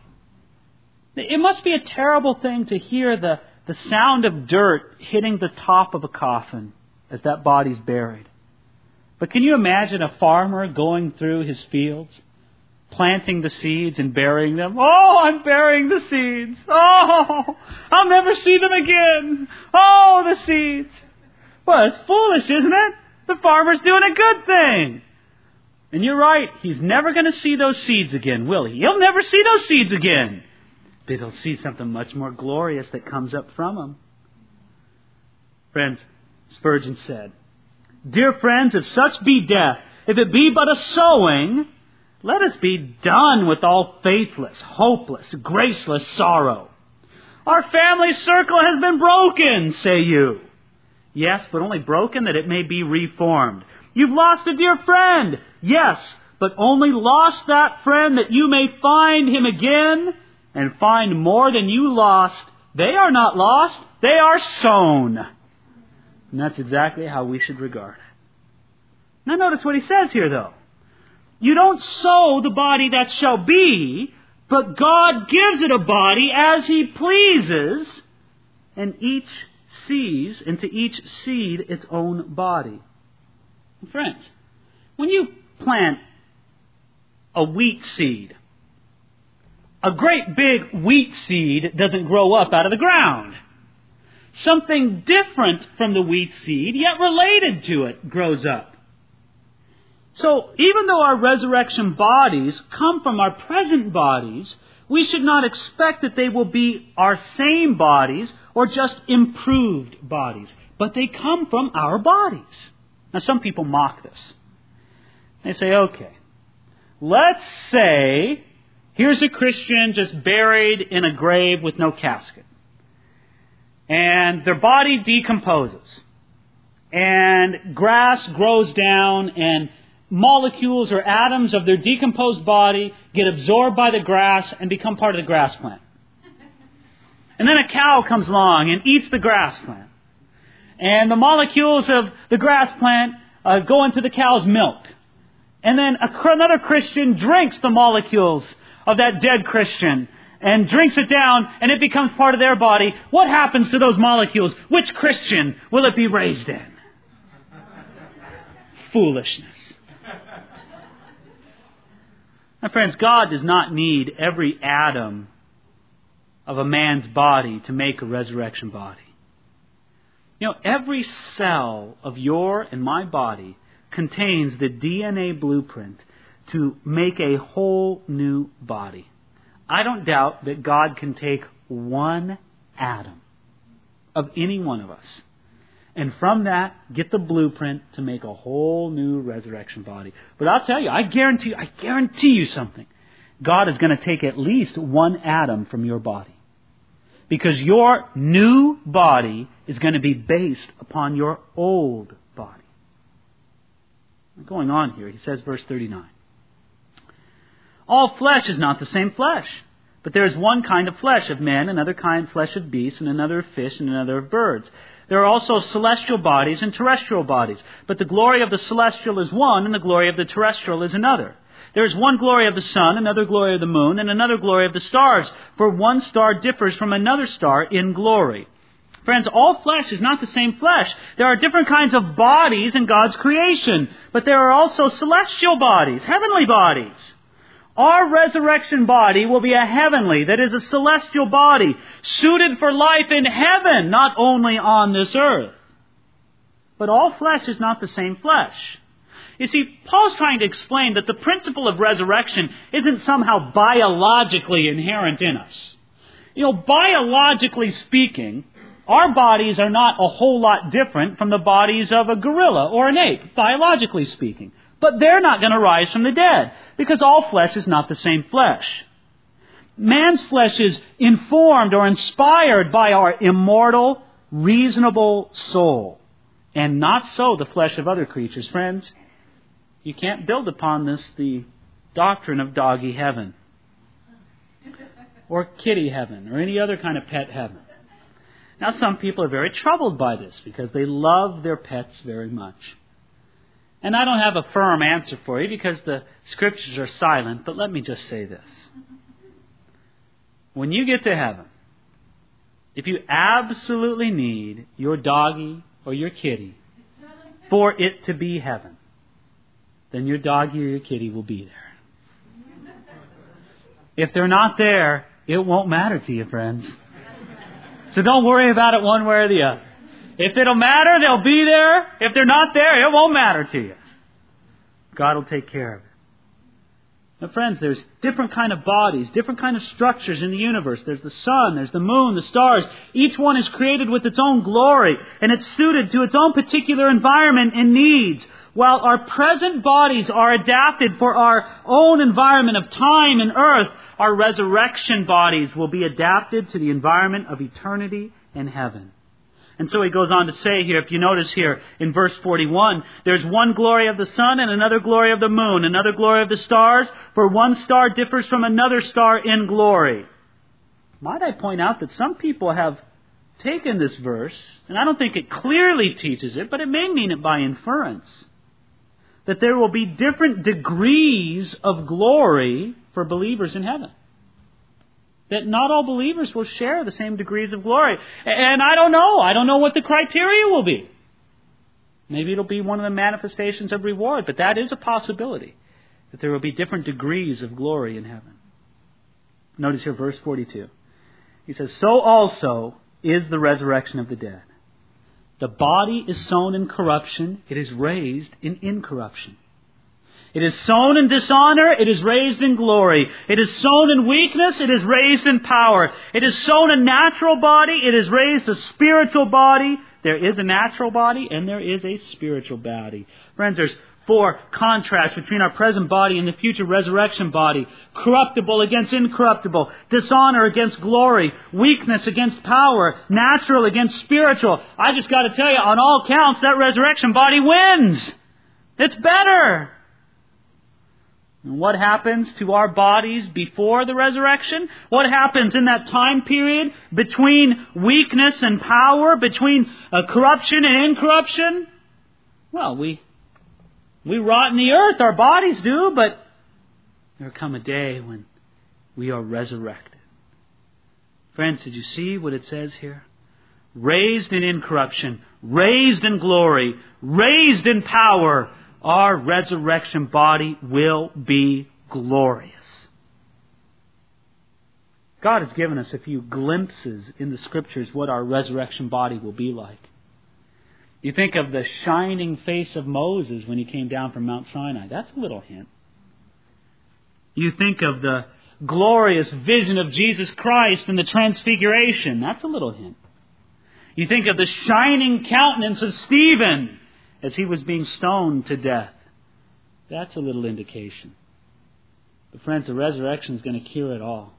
It must be a terrible thing to hear the sound of dirt hitting the top of a coffin as that body's buried. But can you imagine a farmer going through his fields, planting the seeds and burying them? Oh, I'm burying the seeds. Oh, I'll never see them again. Oh, the seeds. Well, it's foolish, isn't it? The farmer's doing a good thing. And you're right. He's never going to see those seeds again, will he? He'll never see those seeds again. But he'll see something much more glorious that comes up from them. Friends, Spurgeon said, dear friends, if such be death, if it be but a sowing, let us be done with all faithless, hopeless, graceless sorrow. Our family circle has been broken, say you. Yes, but only broken that it may be reformed. You've lost a dear friend. Yes, but only lost that friend that you may find him again and find more than you lost. They are not lost. They are sown. And that's exactly how we should regard it. Now notice what he says here, though. You don't sow the body that shall be, but God gives it a body as He pleases, and each sees into each seed its own body. Friends, when you plant a wheat seed, a great big wheat seed doesn't grow up out of the ground. Something different from the wheat seed, yet related to it, grows up. So, even though our resurrection bodies come from our present bodies, we should not expect that they will be our same bodies or just improved bodies. But they come from our bodies. Now, some people mock this. They say, okay, let's say here's a Christian just buried in a grave with no casket. And their body decomposes. And grass grows down and molecules or atoms of their decomposed body get absorbed by the grass and become part of the grass plant. And then a cow comes along and eats the grass plant. And the molecules of the grass plant go into the cow's milk. and then another Christian drinks the molecules of that dead Christian and drinks it down, and it becomes part of their body, what happens to those molecules? Which Christian will it be raised in? Foolishness. My friends, God does not need every atom of a man's body to make a resurrection body. You know, every cell of your and my body contains the DNA blueprint to make a whole new body. I don't doubt that God can take one atom of any one of us, and from that, get the blueprint to make a whole new resurrection body. But I'll tell you, I guarantee you something. God is going to take at least one atom from your body. Because your new body is going to be based upon your old body. Going on here, he says, verse 39. All flesh is not the same flesh, but there is one kind of flesh of men, another kind of flesh of beasts, and another of fish, and another of birds. There are also celestial bodies and terrestrial bodies, but the glory of the celestial is one, and the glory of the terrestrial is another. There is one glory of the sun, another glory of the moon, and another glory of the stars, for one star differs from another star in glory. Friends, all flesh is not the same flesh. There are different kinds of bodies in God's creation, but there are also celestial bodies, heavenly bodies. Our resurrection body will be a heavenly, that is a celestial body, suited for life in heaven, not only on this earth. But all flesh is not the same flesh. You see, Paul's trying to explain that the principle of resurrection isn't somehow biologically inherent in us. You know, biologically speaking, our bodies are not a whole lot different from the bodies of a gorilla or an ape, biologically speaking. But they're not going to rise from the dead, because all flesh is not the same flesh. Man's flesh is informed or inspired by our immortal, reasonable soul, and not so the flesh of other creatures. Friends, you can't build upon this the doctrine of doggy heaven, or kitty heaven, or any other kind of pet heaven. Now, some people are very troubled by this, because they love their pets very much. And I don't have a firm answer for you because the Scriptures are silent, but let me just say this. When you get to heaven, if you absolutely need your doggy or your kitty for it to be heaven, then your doggy or your kitty will be there. If they're not there, it won't matter to you, friends. So don't worry about it one way or the other. If it'll matter, they'll be there. If they're not there, it won't matter to you. God will take care of it. Now, friends, there's different kind of bodies, different kind of structures in the universe. There's the sun, there's the moon, the stars. Each one is created with its own glory, and it's suited to its own particular environment and needs. While our present bodies are adapted for our own environment of time and earth, our resurrection bodies will be adapted to the environment of eternity and heaven. And so he goes on to say here, if you notice here in verse 41, there's one glory of the sun and another glory of the moon, another glory of the stars, for one star differs from another star in glory. Might I point out that some people have taken this verse, and I don't think it clearly teaches it, but it may mean it by inference, that there will be different degrees of glory for believers in heaven. That not all believers will share the same degrees of glory. And I don't know. I don't know what the criteria will be. Maybe it'll be one of the manifestations of reward, but that is a possibility, that there will be different degrees of glory in heaven. Notice here verse 42. He says, so also is the resurrection of the dead. The body is sown in corruption, it is raised in incorruption. It is sown in dishonor, it is raised in glory. It is sown in weakness, it is raised in power. It is sown a natural body, it is raised a spiritual body. There is a natural body and there is a spiritual body. Friends, there's 4 contrasts between our present body and the future resurrection body. Corruptible against incorruptible. Dishonor against glory. Weakness against power. Natural against spiritual. I just got to tell you, on all counts, that resurrection body wins. It's better. And what happens to our bodies before the resurrection? What happens in that time period between weakness and power, between corruption and incorruption? Well, we We rot in the earth, our bodies do, but there will come a day when we are resurrected. Friends, did you see what it says here? Raised in incorruption, raised in glory, raised in power, our resurrection body will be glorious. God has given us a few glimpses in the Scriptures what our resurrection body will be like. You think of the shining face of Moses when he came down from Mount Sinai. That's a little hint. You think of the glorious vision of Jesus Christ in the Transfiguration. That's a little hint. You think of the shining countenance of Stephen as he was being stoned to death. That's a little indication. But friends, the resurrection is going to cure it all.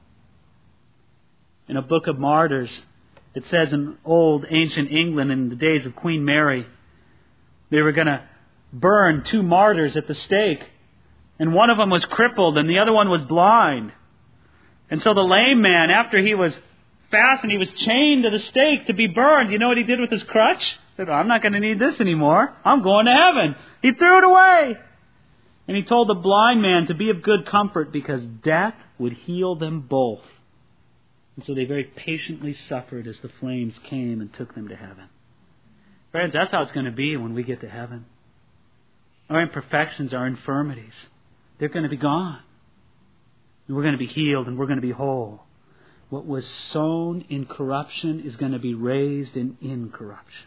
In a Book of Martyrs, it says in old ancient England in the days of Queen Mary, they were going to burn 2 martyrs at the stake. And one of them was crippled and the other one was blind. And so the lame man, after he was fastened, he was chained to the stake to be burned. You know what he did with his crutch? He said, I'm not going to need this anymore. I'm going to heaven. He threw it away. And he told the blind man to be of good comfort because death would heal them both. And so they very patiently suffered as the flames came and took them to heaven. Friends, that's how it's going to be when we get to heaven. Our imperfections, our infirmities, they're going to be gone. And we're going to be healed and we're going to be whole. What was sown in corruption is going to be raised in incorruption.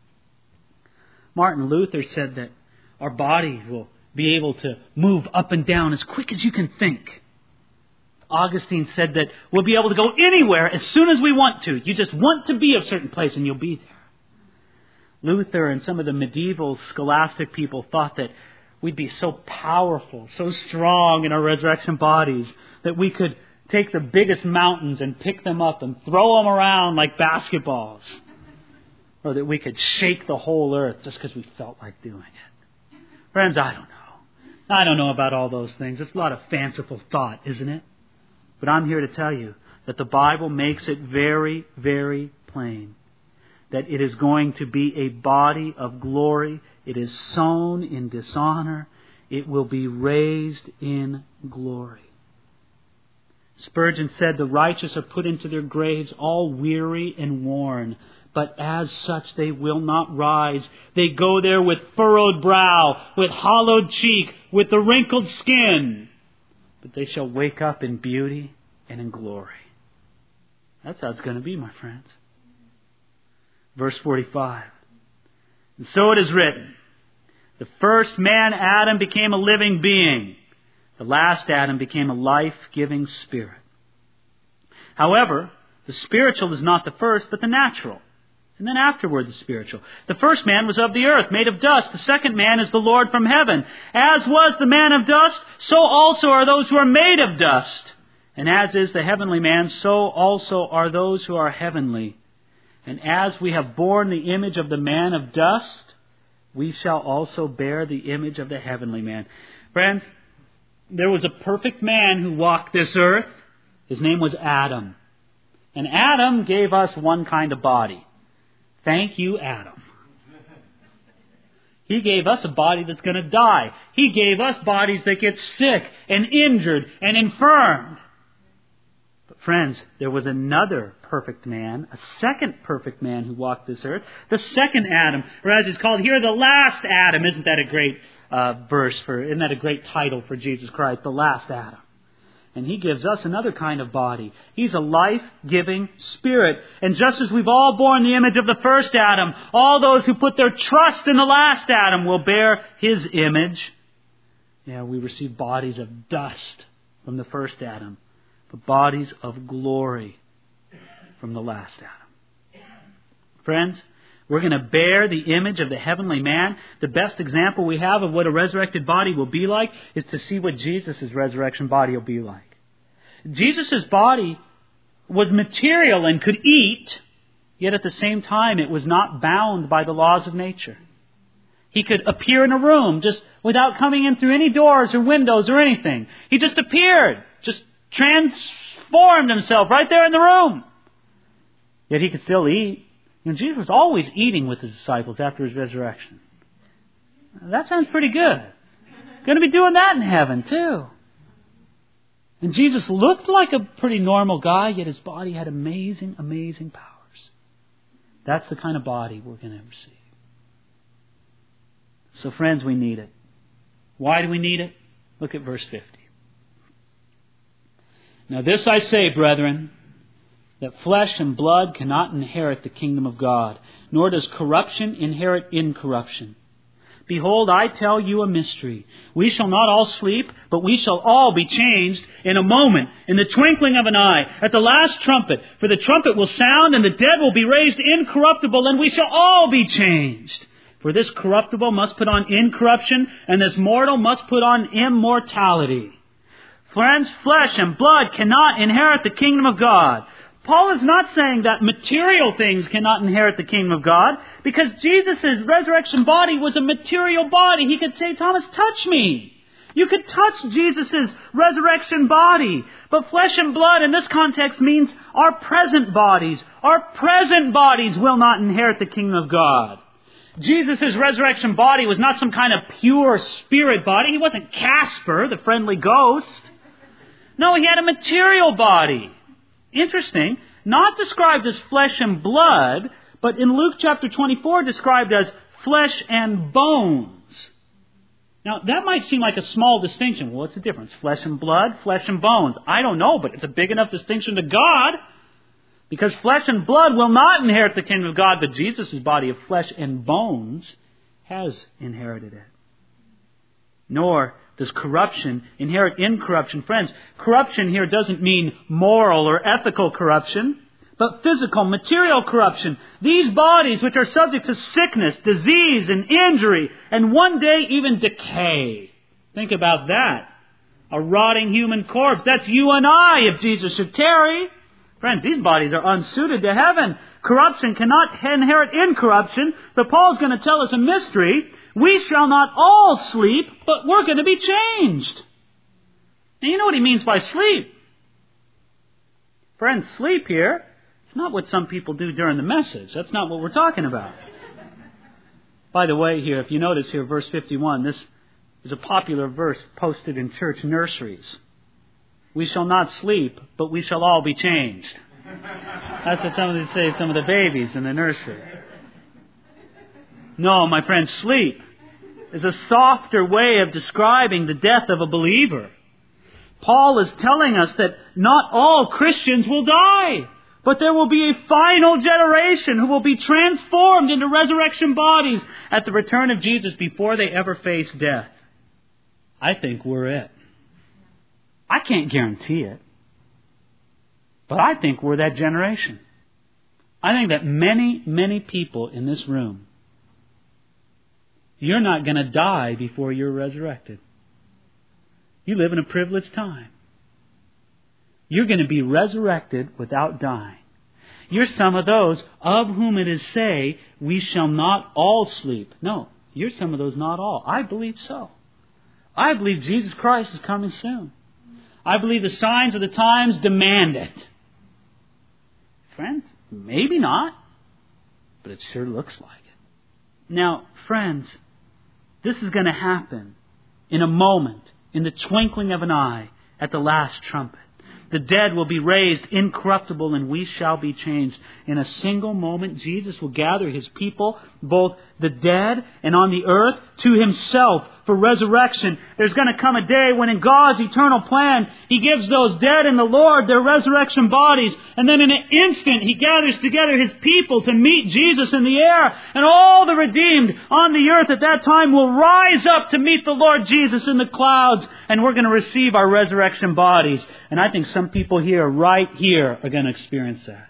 Martin Luther said that our bodies will be able to move up and down as quick as you can think. Augustine said that we'll be able to go anywhere as soon as we want to. You just want to be a certain place and you'll be there. Luther and some of the medieval scholastic people thought that we'd be so powerful, so strong in our resurrection bodies that we could take the biggest mountains and pick them up and throw them around like basketballs. Or that we could shake the whole earth just because we felt like doing it. Friends, I don't know. I don't know about all those things. It's a lot of fanciful thought, isn't it? But I'm here to tell you that the Bible makes it very, very plain that it is going to be a body of glory. It is sown in dishonor. It will be raised in glory. Spurgeon said, the righteous are put into their graves all weary and worn, but as such they will not rise. They go there with furrowed brow, with hollowed cheek, with the wrinkled skin. But they shall wake up in beauty and in glory. That's how it's going to be, my friends. Verse 45. And so it is written, the first man, Adam, became a living being. The last Adam became a life-giving spirit. However, the spiritual is not the first, but the natural. And then afterward the spiritual. The first man was of the earth, made of dust. The second man is the Lord from heaven. As was the man of dust, so also are those who are made of dust. And as is the heavenly man, so also are those who are heavenly. And as we have borne the image of the man of dust, we shall also bear the image of the heavenly man. Friends, there was a perfect man who walked this earth. His name was Adam. And Adam gave us one kind of body. Thank you, Adam. He gave us a body that's going to die. He gave us bodies that get sick and injured and infirmed. But friends, there was another perfect man, a second perfect man who walked this earth. The second Adam, or as it's called here, the last Adam. Isn't that a great isn't that a great title for Jesus Christ? The last Adam. And He gives us another kind of body. He's a life-giving spirit. And just as we've all borne the image of the first Adam, all those who put their trust in the last Adam will bear His image. Yeah, we receive bodies of dust from the first Adam, but bodies of glory from the last Adam. Friends, we're going to bear the image of the heavenly man. The best example we have of what a resurrected body will be like is to see what Jesus' resurrection body will be like. Jesus' body was material and could eat, yet at the same time it was not bound by the laws of nature. He could appear in a room just without coming in through any doors or windows or anything. He just appeared, just transformed Himself right there in the room. Yet He could still eat. You know, Jesus was always eating with His disciples after His resurrection. That sounds pretty good. Going to be doing that in heaven too. And Jesus looked like a pretty normal guy, yet his body had amazing, amazing powers. That's the kind of body we're going to receive. So friends, we need it. Why do we need it? Look at verse 50. Now this I say, brethren, that flesh and blood cannot inherit the kingdom of God, nor does corruption inherit incorruption. Behold, I tell you a mystery. We shall not all sleep, but we shall all be changed in a moment, in the twinkling of an eye, at the last trumpet. For the trumpet will sound, and the dead will be raised incorruptible, and we shall all be changed. For this corruptible must put on incorruption, and this mortal must put on immortality. Friends, flesh and blood cannot inherit the kingdom of God. Paul is not saying that material things cannot inherit the kingdom of God, because Jesus' resurrection body was a material body. He could say, Thomas, touch me. You could touch Jesus' resurrection body. But flesh and blood in this context means our present bodies. Our present bodies will not inherit the kingdom of God. Jesus' resurrection body was not some kind of pure spirit body. He wasn't Casper, the friendly ghost. No, he had a material body. Interesting, not described as flesh and blood, but in Luke chapter 24 described as flesh and bones. Now, that might seem like a small distinction. Well, what's the difference? Flesh and blood, flesh and bones. I don't know, but it's a big enough distinction to God. Because flesh and blood will not inherit the kingdom of God, but Jesus' body of flesh and bones has inherited it. Nor does corruption inherit incorruption. Friends, corruption here doesn't mean moral or ethical corruption, but physical, material corruption. These bodies which are subject to sickness, disease, and injury, and one day even decay. Think about that. A rotting human corpse. That's you and I if Jesus should tarry. Friends, these bodies are unsuited to heaven. Corruption cannot inherit incorruption, but Paul's going to tell us a mystery. We shall not all sleep, but we're going to be changed. Now, you know what he means by sleep. Friends, sleep here, it's not what some people do during the message. That's not what we're talking about. By the way, here, if you notice here, verse 51, this is a popular verse posted in church nurseries. We shall not sleep, but we shall all be changed. That's what some of them say, some of the babies in the nursery. No, my friends, sleep is a softer way of describing the death of a believer. Paul is telling us that not all Christians will die, but there will be a final generation who will be transformed into resurrection bodies at the return of Jesus before they ever face death. I think we're it. I can't guarantee it, but I think we're that generation. I think that many, many people in this room, you're not going to die before you're resurrected. You live in a privileged time. You're going to be resurrected without dying. You're some of those of whom it is say, we shall not all sleep. No, you're some of those not all. I believe so. I believe Jesus Christ is coming soon. I believe the signs of the times demand it. Friends, maybe not, but it sure looks like it. Now, friends, this is going to happen in a moment, in the twinkling of an eye, at the last trumpet. The dead will be raised incorruptible, and we shall be changed. In a single moment, Jesus will gather His people, both the dead and on the earth, to Himself for resurrection. There's going to come a day when in God's eternal plan, He gives those dead in the Lord their resurrection bodies. And then in an instant, He gathers together His people to meet Jesus in the air. And all the redeemed on the earth at that time will rise up to meet the Lord Jesus in the clouds. And we're going to receive our resurrection bodies. And I think some people here, right here, are going to experience that.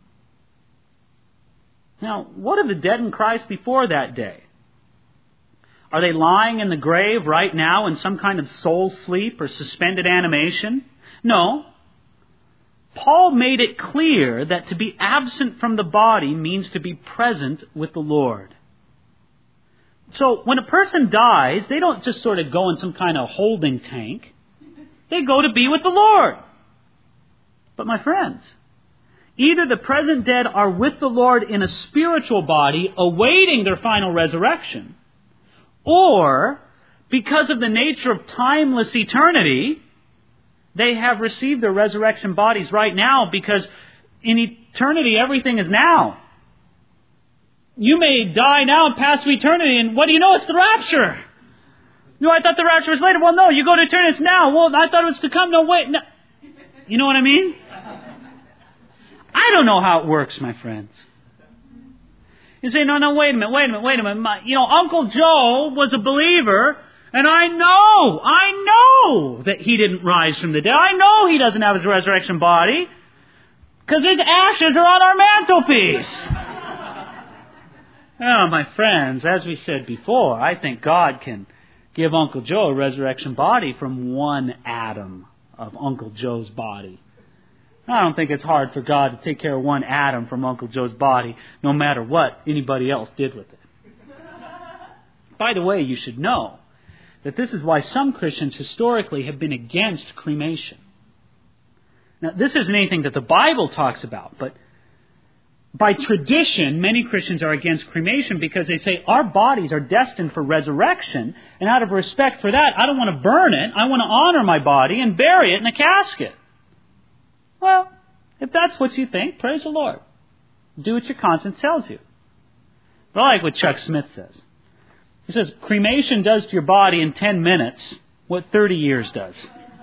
Now, what are the dead in Christ before that day? Are they lying in the grave right now in some kind of soul sleep or suspended animation? No. Paul made it clear that to be absent from the body means to be present with the Lord. So when a person dies, they don't just sort of go in some kind of holding tank. They go to be with the Lord. But my friends, either the present dead are with the Lord in a spiritual body, awaiting their final resurrection, or because of the nature of timeless eternity, they have received their resurrection bodies right now, because in eternity everything is now. You may die now and pass to eternity, and what do you know? It's the rapture. No, I thought the rapture was later. Well, no, you go to eternity, it's now. Well, I thought it was to come. No, wait. No. You know what I mean? I don't know how it works, my friends. You say, no, wait a minute. Uncle Joe was a believer, and I know that he didn't rise from the dead. I know he doesn't have his resurrection body, because his ashes are on our mantelpiece. Oh, my friends, as we said before, I think God can give Uncle Joe a resurrection body from one atom of Uncle Joe's body. I don't think it's hard for God to take care of one atom from Uncle Joe's body, no matter what anybody else did with it. By the way, you should know that this is why some Christians historically have been against cremation. Now, this isn't anything that the Bible talks about, but by tradition, many Christians are against cremation because they say our bodies are destined for resurrection, and out of respect for that, I don't want to burn it. I want to honor my body and bury it in a casket. Well, if that's what you think, praise the Lord. Do what your conscience tells you. But I like what Chuck Smith says. He says, cremation does to your body in 10 minutes what 30 years does.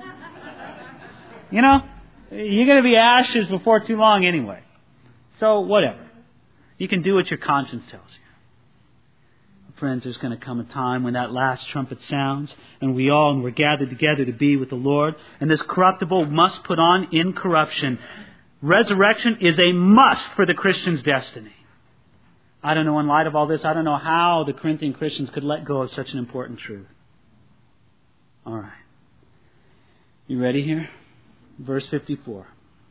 You know, you're going to be ashes before too long anyway. So, whatever. You can do what your conscience tells you. Friends, there's going to come a time when that last trumpet sounds, and we're gathered together to be with the Lord, and this corruptible must put on incorruption. Resurrection is a must for the Christian's destiny. I don't know, in light of all this, I don't know how the Corinthian Christians could let go of such an important truth. All right. You ready here? Verse 54.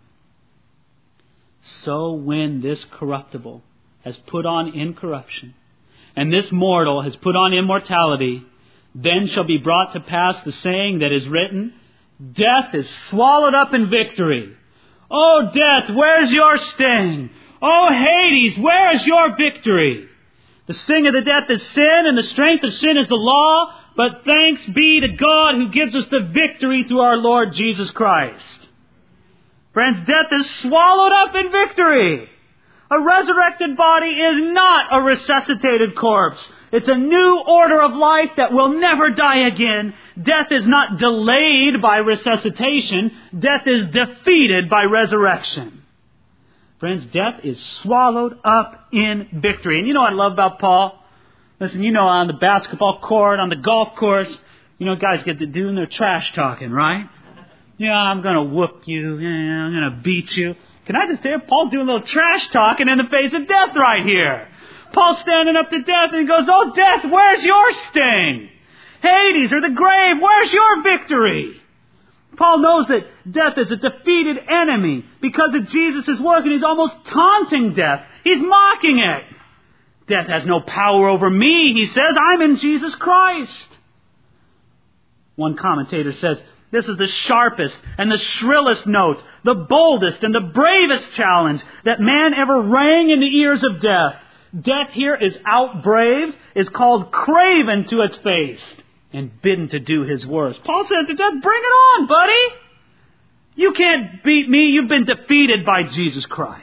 So when this corruptible has put on incorruption, and this mortal has put on immortality, then shall be brought to pass the saying that is written, death is swallowed up in victory. Oh, death, where's your sting? Oh, Hades, where is your victory? The sting of the death is sin, and the strength of sin is the law, but thanks be to God who gives us the victory through our Lord Jesus Christ. Friends, death is swallowed up in victory. A resurrected body is not a resuscitated corpse. It's a new order of life that will never die again. Death is not delayed by resuscitation. Death is defeated by resurrection. Friends, death is swallowed up in victory. And you know what I love about Paul? Listen, you know, on the basketball court, on the golf course, you know, guys get to doing their trash talking, right? Yeah, I'm going to whoop you. Yeah, I'm going to beat you. Can I just say, Paul doing a little trash talking in the face of death right here. Paul's standing up to death and he goes, oh, death, where's your sting? Hades or the grave, where's your victory? Paul knows that death is a defeated enemy because of Jesus' work, and he's almost taunting death. He's mocking it. Death has no power over me, he says. I'm in Jesus Christ. One commentator says, this is the sharpest and the shrillest note, the boldest and the bravest challenge that man ever rang in the ears of death. Death here is outbraved, is called craven to its face, and bidden to do his worst. Paul says to death, bring it on, buddy. You can't beat me. You've been defeated by Jesus Christ.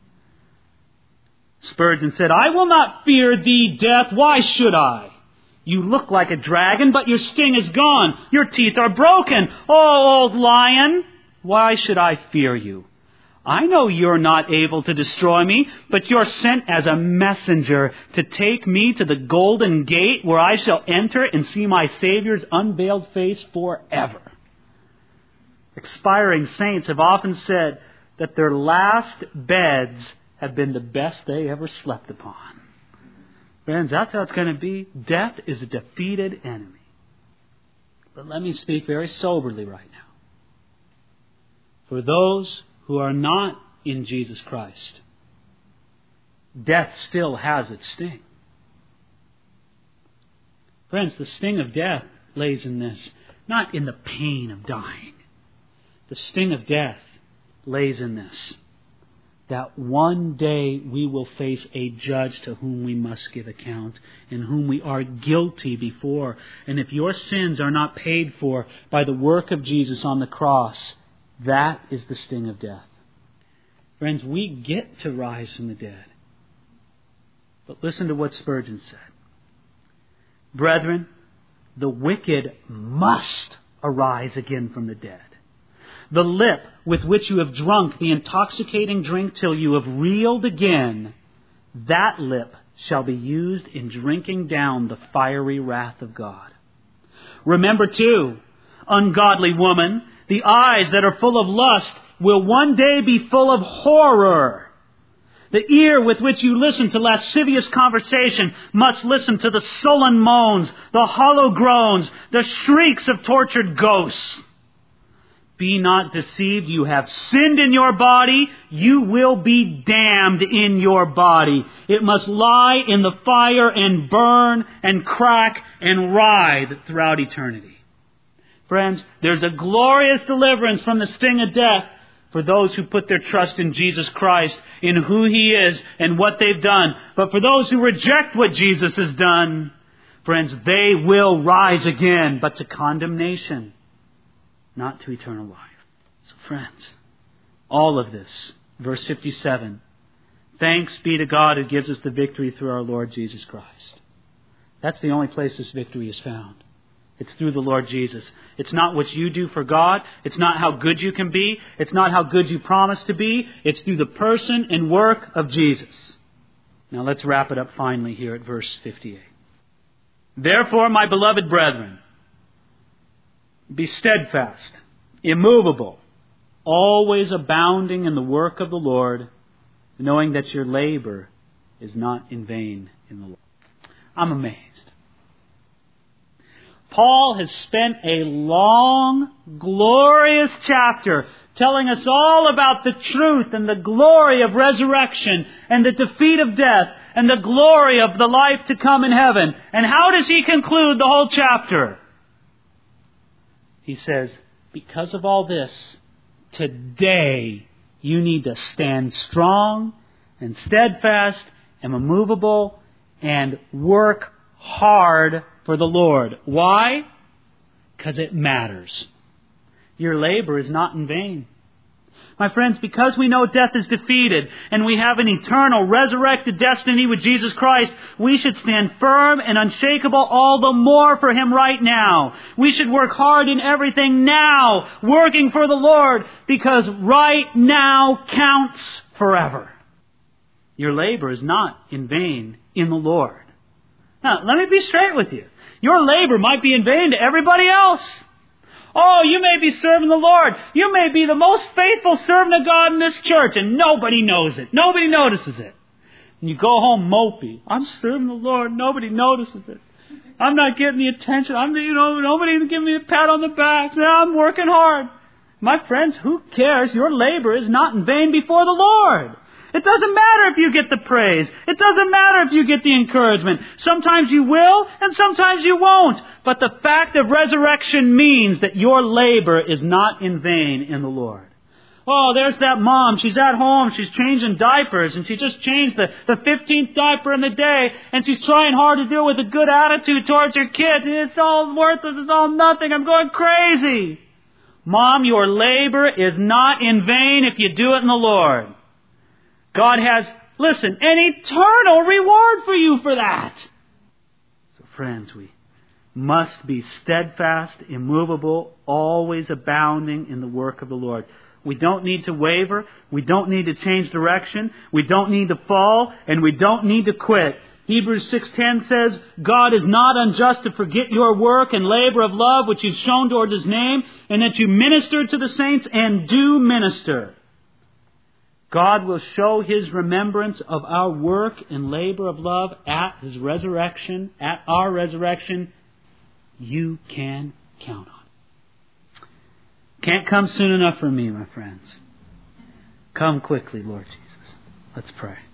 Spurgeon said, I will not fear thee, death. Why should I? You look like a dragon, but your sting is gone. Your teeth are broken. Oh, old lion, why should I fear you? I know you're not able to destroy me, but you're sent as a messenger to take me to the golden gate where I shall enter and see my Savior's unveiled face forever. Expiring saints have often said that their last beds have been the best they ever slept upon. Friends, that's how it's going to be. Death is a defeated enemy. But let me speak very soberly right now. For those who are not in Jesus Christ, death still has its sting. Friends, the sting of death lays in this, not in the pain of dying. The sting of death lays in this. that one day we will face a judge to whom we must give account and whom we are guilty before. And if your sins are not paid for by the work of Jesus on the cross, that is the sting of death. Friends, we get to rise from the dead. But listen to what Spurgeon said. Brethren, the wicked must arise again from the dead. The lip with which you have drunk the intoxicating drink till you have reeled again, that lip shall be used in drinking down the fiery wrath of God. Remember too, ungodly woman, the eyes that are full of lust will one day be full of horror. The ear with which you listen to lascivious conversation must listen to the sullen moans, the hollow groans, the shrieks of tortured ghosts. Be not deceived, you have sinned in your body, you will be damned in your body. It must lie in the fire and burn and crack and writhe throughout eternity. Friends, there's a glorious deliverance from the sting of death for those who put their trust in Jesus Christ, in who He is and what they've done. But for those who reject what Jesus has done, friends, they will rise again, but to condemnation, not to eternal life. So friends, all of this, verse 57, thanks be to God who gives us the victory through our Lord Jesus Christ. That's the only place this victory is found. It's through the Lord Jesus. It's not what you do for God. It's not how good you can be. It's not how good you promise to be. It's through the person and work of Jesus. Now let's wrap it up finally here at verse 58. Therefore, my beloved brethren, be steadfast, immovable, always abounding in the work of the Lord, knowing that your labor is not in vain in the Lord. I'm amazed. Paul has spent a long, glorious chapter telling us all about the truth and the glory of resurrection and the defeat of death and the glory of the life to come in heaven. And how does he conclude the whole chapter? He says, because of all this, today you need to stand strong and steadfast and immovable and work hard for the Lord. Why? Because it matters. Your labor is not in vain. My friends, because we know death is defeated and we have an eternal resurrected destiny with Jesus Christ, we should stand firm and unshakable all the more for Him right now. We should work hard in everything now, working for the Lord, because right now counts forever. Your labor is not in vain in the Lord. Now, let me be straight with you. Your labor might be in vain to everybody else. Oh, you may be serving the Lord. You may be the most faithful servant of God in this church, and nobody knows it. Nobody notices it. And you go home mopey. I'm serving the Lord. Nobody notices it. I'm not getting the attention. Nobody giving me a pat on the back. I'm working hard. My friends, who cares? Your labor is not in vain before the Lord. It doesn't matter if you get the praise. It doesn't matter if you get the encouragement. Sometimes you will, and sometimes you won't. But the fact of resurrection means that your labor is not in vain in the Lord. Oh, there's that mom. She's at home. She's changing diapers, and she just changed the 15th diaper in the day, and she's trying hard to do it with a good attitude towards her kid. It's all worthless. It's all nothing. I'm going crazy. Mom, your labor is not in vain if you do it in the Lord. God has, listen, an eternal reward for you for that. So friends, we must be steadfast, immovable, always abounding in the work of the Lord. We don't need to waver. We don't need to change direction. We don't need to fall, and we don't need to quit. Hebrews 6:10 says, God is not unjust to forget your work and labor of love which you've shown towards His name, and that you minister to the saints and do minister. God will show His remembrance of our work and labor of love at His resurrection, at our resurrection. You can count on. Can't come soon enough for me, my friends. Come quickly, Lord Jesus. Let's pray.